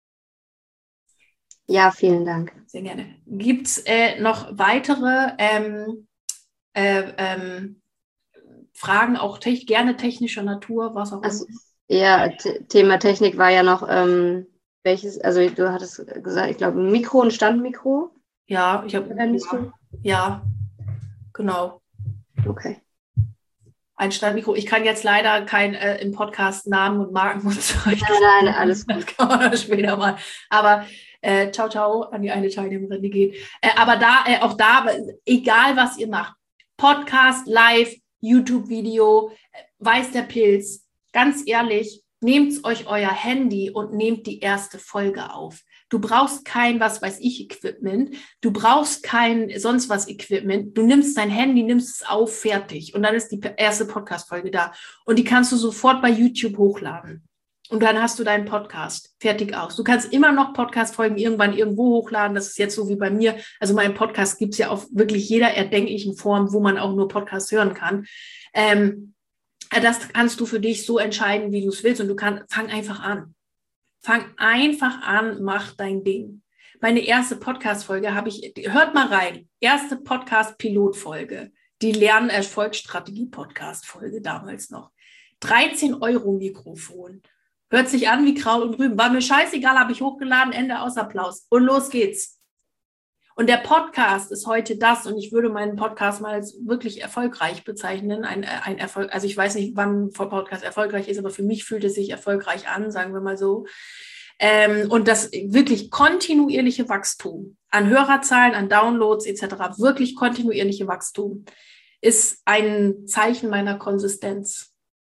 Speaker 5: Ja, vielen Dank.
Speaker 1: Sehr gerne. Gibt es äh, noch weitere ähm, äh, ähm, Fragen, auch te- gerne technischer Natur, was auch
Speaker 5: also,
Speaker 1: immer?
Speaker 5: Ja, t- Thema Technik war ja noch, ähm, welches, also du hattest gesagt, ich glaube, ein Mikro, ein Standmikro.
Speaker 1: Ja, ich habe,
Speaker 5: Ja.
Speaker 1: ja, genau.
Speaker 5: Okay.
Speaker 1: Ein Standmikro. Ich kann jetzt leider kein äh, im Podcast Namen und Marken und so.
Speaker 5: Nein, nein, alles gut.
Speaker 1: Das kann man später mal. Aber äh, ciao, ciao an die eine Teilnehmerin, die geht. Äh, aber da, äh, auch da, egal was ihr macht, Podcast, Live, YouTube-Video, äh, weiß der Pilz, ganz ehrlich, nehmt euch euer Handy und nehmt die erste Folge auf. Du brauchst kein, was weiß ich, Equipment. Du brauchst kein sonst was Equipment. Du nimmst dein Handy, nimmst es auf, fertig. Und dann ist die erste Podcast-Folge da. Und die kannst du sofort bei YouTube hochladen. Und dann hast du deinen Podcast fertig aus. Du kannst immer noch Podcast-Folgen irgendwann irgendwo hochladen. Das ist jetzt so wie bei mir. Also mein Podcast gibt es ja auf wirklich jeder erdenklichen Form, wo man auch nur Podcast hören kann. Ähm, das kannst du für dich so entscheiden, wie du es willst. Und du kannst, fang einfach an. Fang einfach an, mach dein Ding. Meine erste Podcast-Folge habe ich, hört mal rein, erste Podcast-Pilotfolge, die Lernerfolgsstrategie-Podcast-Folge damals noch. dreizehn Euro Mikrofon. Hört sich an wie Kraut und Rüben. War mir scheißegal, habe ich hochgeladen, Ende aus Applaus. Und los geht's. Und der Podcast ist heute das, und ich würde meinen Podcast mal als wirklich erfolgreich bezeichnen. Ein, ein Erfolg, also ich weiß nicht, wann ein Podcast erfolgreich ist, aber für mich fühlt es sich erfolgreich an, sagen wir mal so. Ähm, und das wirklich kontinuierliche Wachstum an Hörerzahlen, an Downloads et cetera, wirklich kontinuierliche Wachstum ist ein Zeichen meiner Konsistenz.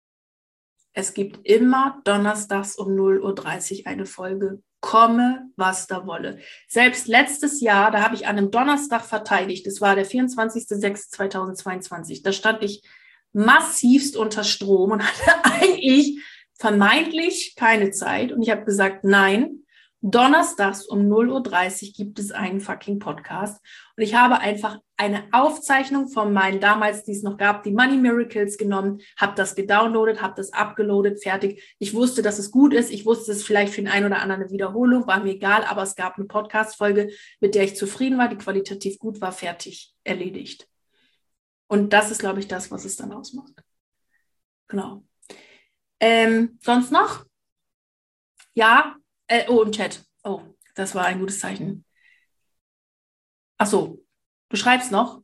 Speaker 1: Es gibt immer donnerstags um null Uhr dreißig eine Folge. Komme, was da wolle. Selbst letztes Jahr, da habe ich an einem Donnerstag verteidigt, das war der vierundzwanzigster sechster zweitausendzweiundzwanzig, da stand ich massivst unter Strom und hatte eigentlich vermeintlich keine Zeit. Und ich habe gesagt, nein, donnerstags um null Uhr dreißig gibt es einen fucking Podcast. Und ich habe einfach eine Aufzeichnung von meinen, damals, die es noch gab, die Money Miracles genommen, habe das gedownloadet, habe das abgeloadet, fertig. Ich wusste, dass es gut ist. Ich wusste, es ist vielleicht für den einen oder anderen eine Wiederholung, war mir egal, aber es gab eine Podcast-Folge, mit der ich zufrieden war, die qualitativ gut war, fertig, erledigt. Und das ist, glaube ich, das, was es dann ausmacht. Genau. Ähm, sonst noch? Ja, äh, oh, im Chat. Oh, das war ein gutes Zeichen. Ach so, du schreibst noch?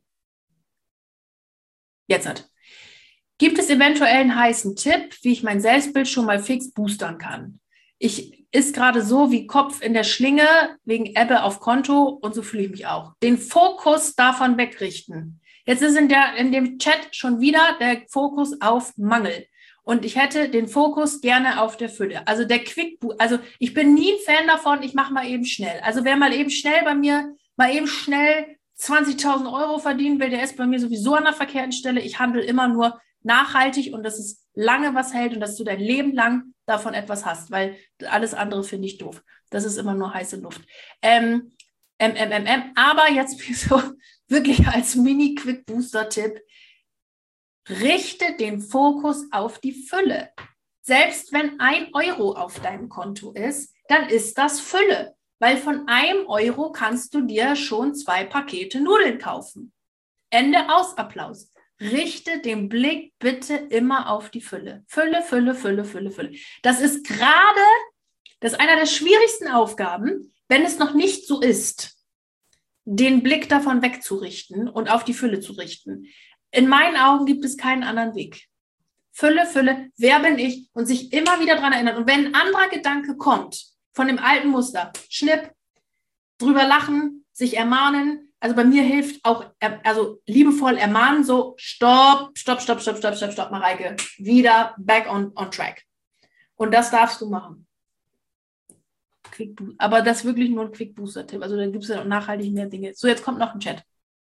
Speaker 1: Jetzt hat. Gibt es eventuell einen heißen Tipp, wie ich mein Selbstbild schon mal fix boostern kann? Ich ist gerade so wie Kopf in der Schlinge wegen Ebbe auf Konto, und so fühle ich mich auch. Den Fokus davon wegrichten. Jetzt ist in, der, in dem Chat schon wieder der Fokus auf Mangel. Und ich hätte den Fokus gerne auf der Fülle. Also der Quick, also ich bin nie ein Fan davon, ich mache mal eben schnell. Also wer mal eben schnell bei mir, mal eben schnell zwanzigtausend Euro verdienen will, der ist bei mir sowieso an der verkehrten Stelle. Ich handle immer nur nachhaltig, und dass es lange was hält und dass du dein Leben lang davon etwas hast, weil alles andere finde ich doof. Das ist immer nur heiße Luft. Ähm, ähm, ähm, ähm, ähm. Aber jetzt so wirklich als Mini-Quick-Booster-Tipp, richte den Fokus auf die Fülle. Selbst wenn ein Euro auf deinem Konto ist, dann ist das Fülle. Weil von einem Euro kannst du dir schon zwei Pakete Nudeln kaufen. Ende aus Applaus. Richte den Blick bitte immer auf die Fülle. Fülle, Fülle, Fülle, Fülle, Fülle. Das ist gerade, das ist einer der schwierigsten Aufgaben, wenn es noch nicht so ist, den Blick davon wegzurichten und auf die Fülle zu richten. In meinen Augen gibt es keinen anderen Weg. Fülle, Fülle, wer bin ich? Und sich immer wieder daran erinnern. Und wenn ein anderer Gedanke kommt, von dem alten Muster, Schnipp, drüber lachen, sich ermahnen. Also bei mir hilft auch, also liebevoll ermahnen, so stopp, stopp, stopp, stopp, stopp, stopp, stopp, Mareike, wieder back on, on track. Und das darfst du machen. Quick Boost, aber das ist wirklich nur ein Quick-Booster-Tipp. Also da gibt es ja auch nachhaltig mehr Dinge. So, jetzt kommt noch ein Chat.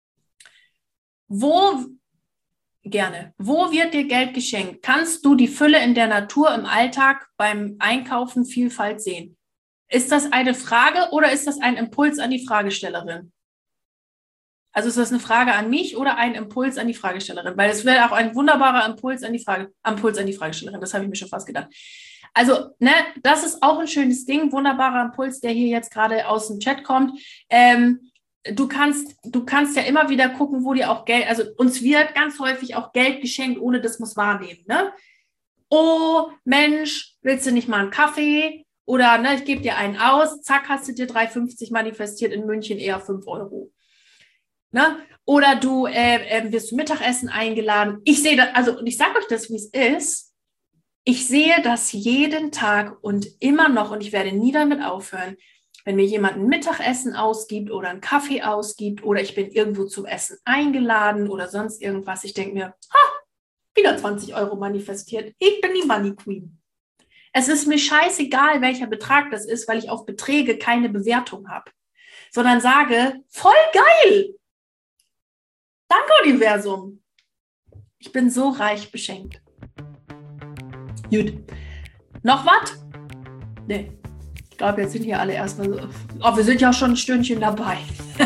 Speaker 1: Wo... Gerne. Wo wird dir Geld geschenkt? Kannst du die Fülle in der Natur, im Alltag, beim Einkaufen, Vielfalt sehen? Ist das eine Frage oder ist das ein Impuls an die Fragestellerin? Also ist das eine Frage an mich oder ein Impuls an die Fragestellerin? Weil es wäre auch ein wunderbarer Impuls an die Frage, Impuls an die Fragestellerin. Das habe ich mir schon fast gedacht. Also, ne, das ist auch ein schönes Ding. Wunderbarer Impuls, der hier jetzt gerade aus dem Chat kommt. Ähm, Du kannst, du kannst ja immer wieder gucken, wo dir auch Geld, also uns wird ganz häufig auch Geld geschenkt, ohne dass man es wahrnehmen, ne? Oh, Mensch, willst du nicht mal einen Kaffee? Oder ne, ich gebe dir einen aus, zack, hast du dir drei fünfzig manifestiert, in München eher fünf Euro. Ne? Oder du äh, äh, wirst zum Mittagessen eingeladen. Ich sehe das, also ich sage euch das, wie es ist. Ich sehe das jeden Tag und immer noch, und ich werde nie damit aufhören, wenn mir jemand ein Mittagessen ausgibt oder einen Kaffee ausgibt oder ich bin irgendwo zum Essen eingeladen oder sonst irgendwas. Ich denke mir, ha, wieder zwanzig Euro manifestiert. Ich bin die Money Queen. Es ist mir scheißegal, welcher Betrag das ist, weil ich auf Beträge keine Bewertung habe, sondern sage, voll geil. Danke, Universum. Ich bin so reich beschenkt. Gut. Noch was? Nee. Ich glaube, jetzt sind hier alle erstmal so. Oh, wir sind ja schon ein Stündchen dabei.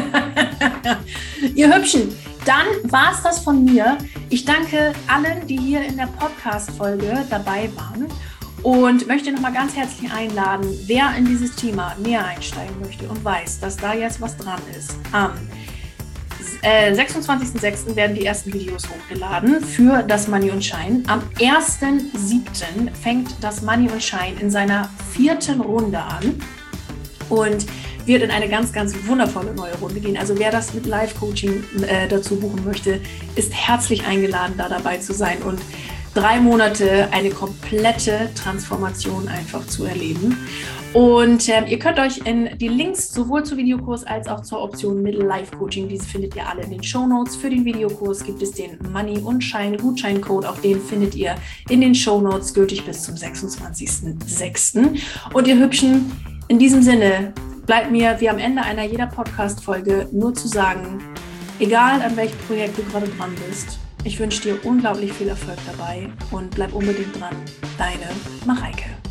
Speaker 1: Ihr Hübschen, dann war es das von mir. Ich danke allen, die hier in der Podcast-Folge dabei waren und möchte nochmal ganz herzlich einladen, wer in dieses Thema näher einsteigen möchte und weiß, dass da jetzt was dran ist. Am äh, sechsundzwanzigsten sechsten werden die ersten Videos hochgeladen für das Money und Shine. Am ersten siebten fängt das Money und Shine in seiner vierten Runde an und wird in eine ganz, ganz wundervolle neue Runde gehen. Also wer das mit Live-Coaching äh, dazu buchen möchte, ist herzlich eingeladen, da dabei zu sein und drei Monate eine komplette Transformation einfach zu erleben. Und äh, ihr könnt euch in die Links sowohl zum Videokurs als auch zur Option mit Live-Coaching, diese findet ihr alle in den Shownotes. Für den Videokurs gibt es den Money und Shine Gutscheincode, auch den findet ihr in den Shownotes, gültig bis zum sechsundzwanzigsten sechsten Und ihr Hübschen, in diesem Sinne bleibt mir wie am Ende einer jeder Podcast-Folge nur zu sagen, egal an welchem Projekt du gerade dran bist, ich wünsche dir unglaublich viel Erfolg dabei und bleib unbedingt dran. Deine Mareike.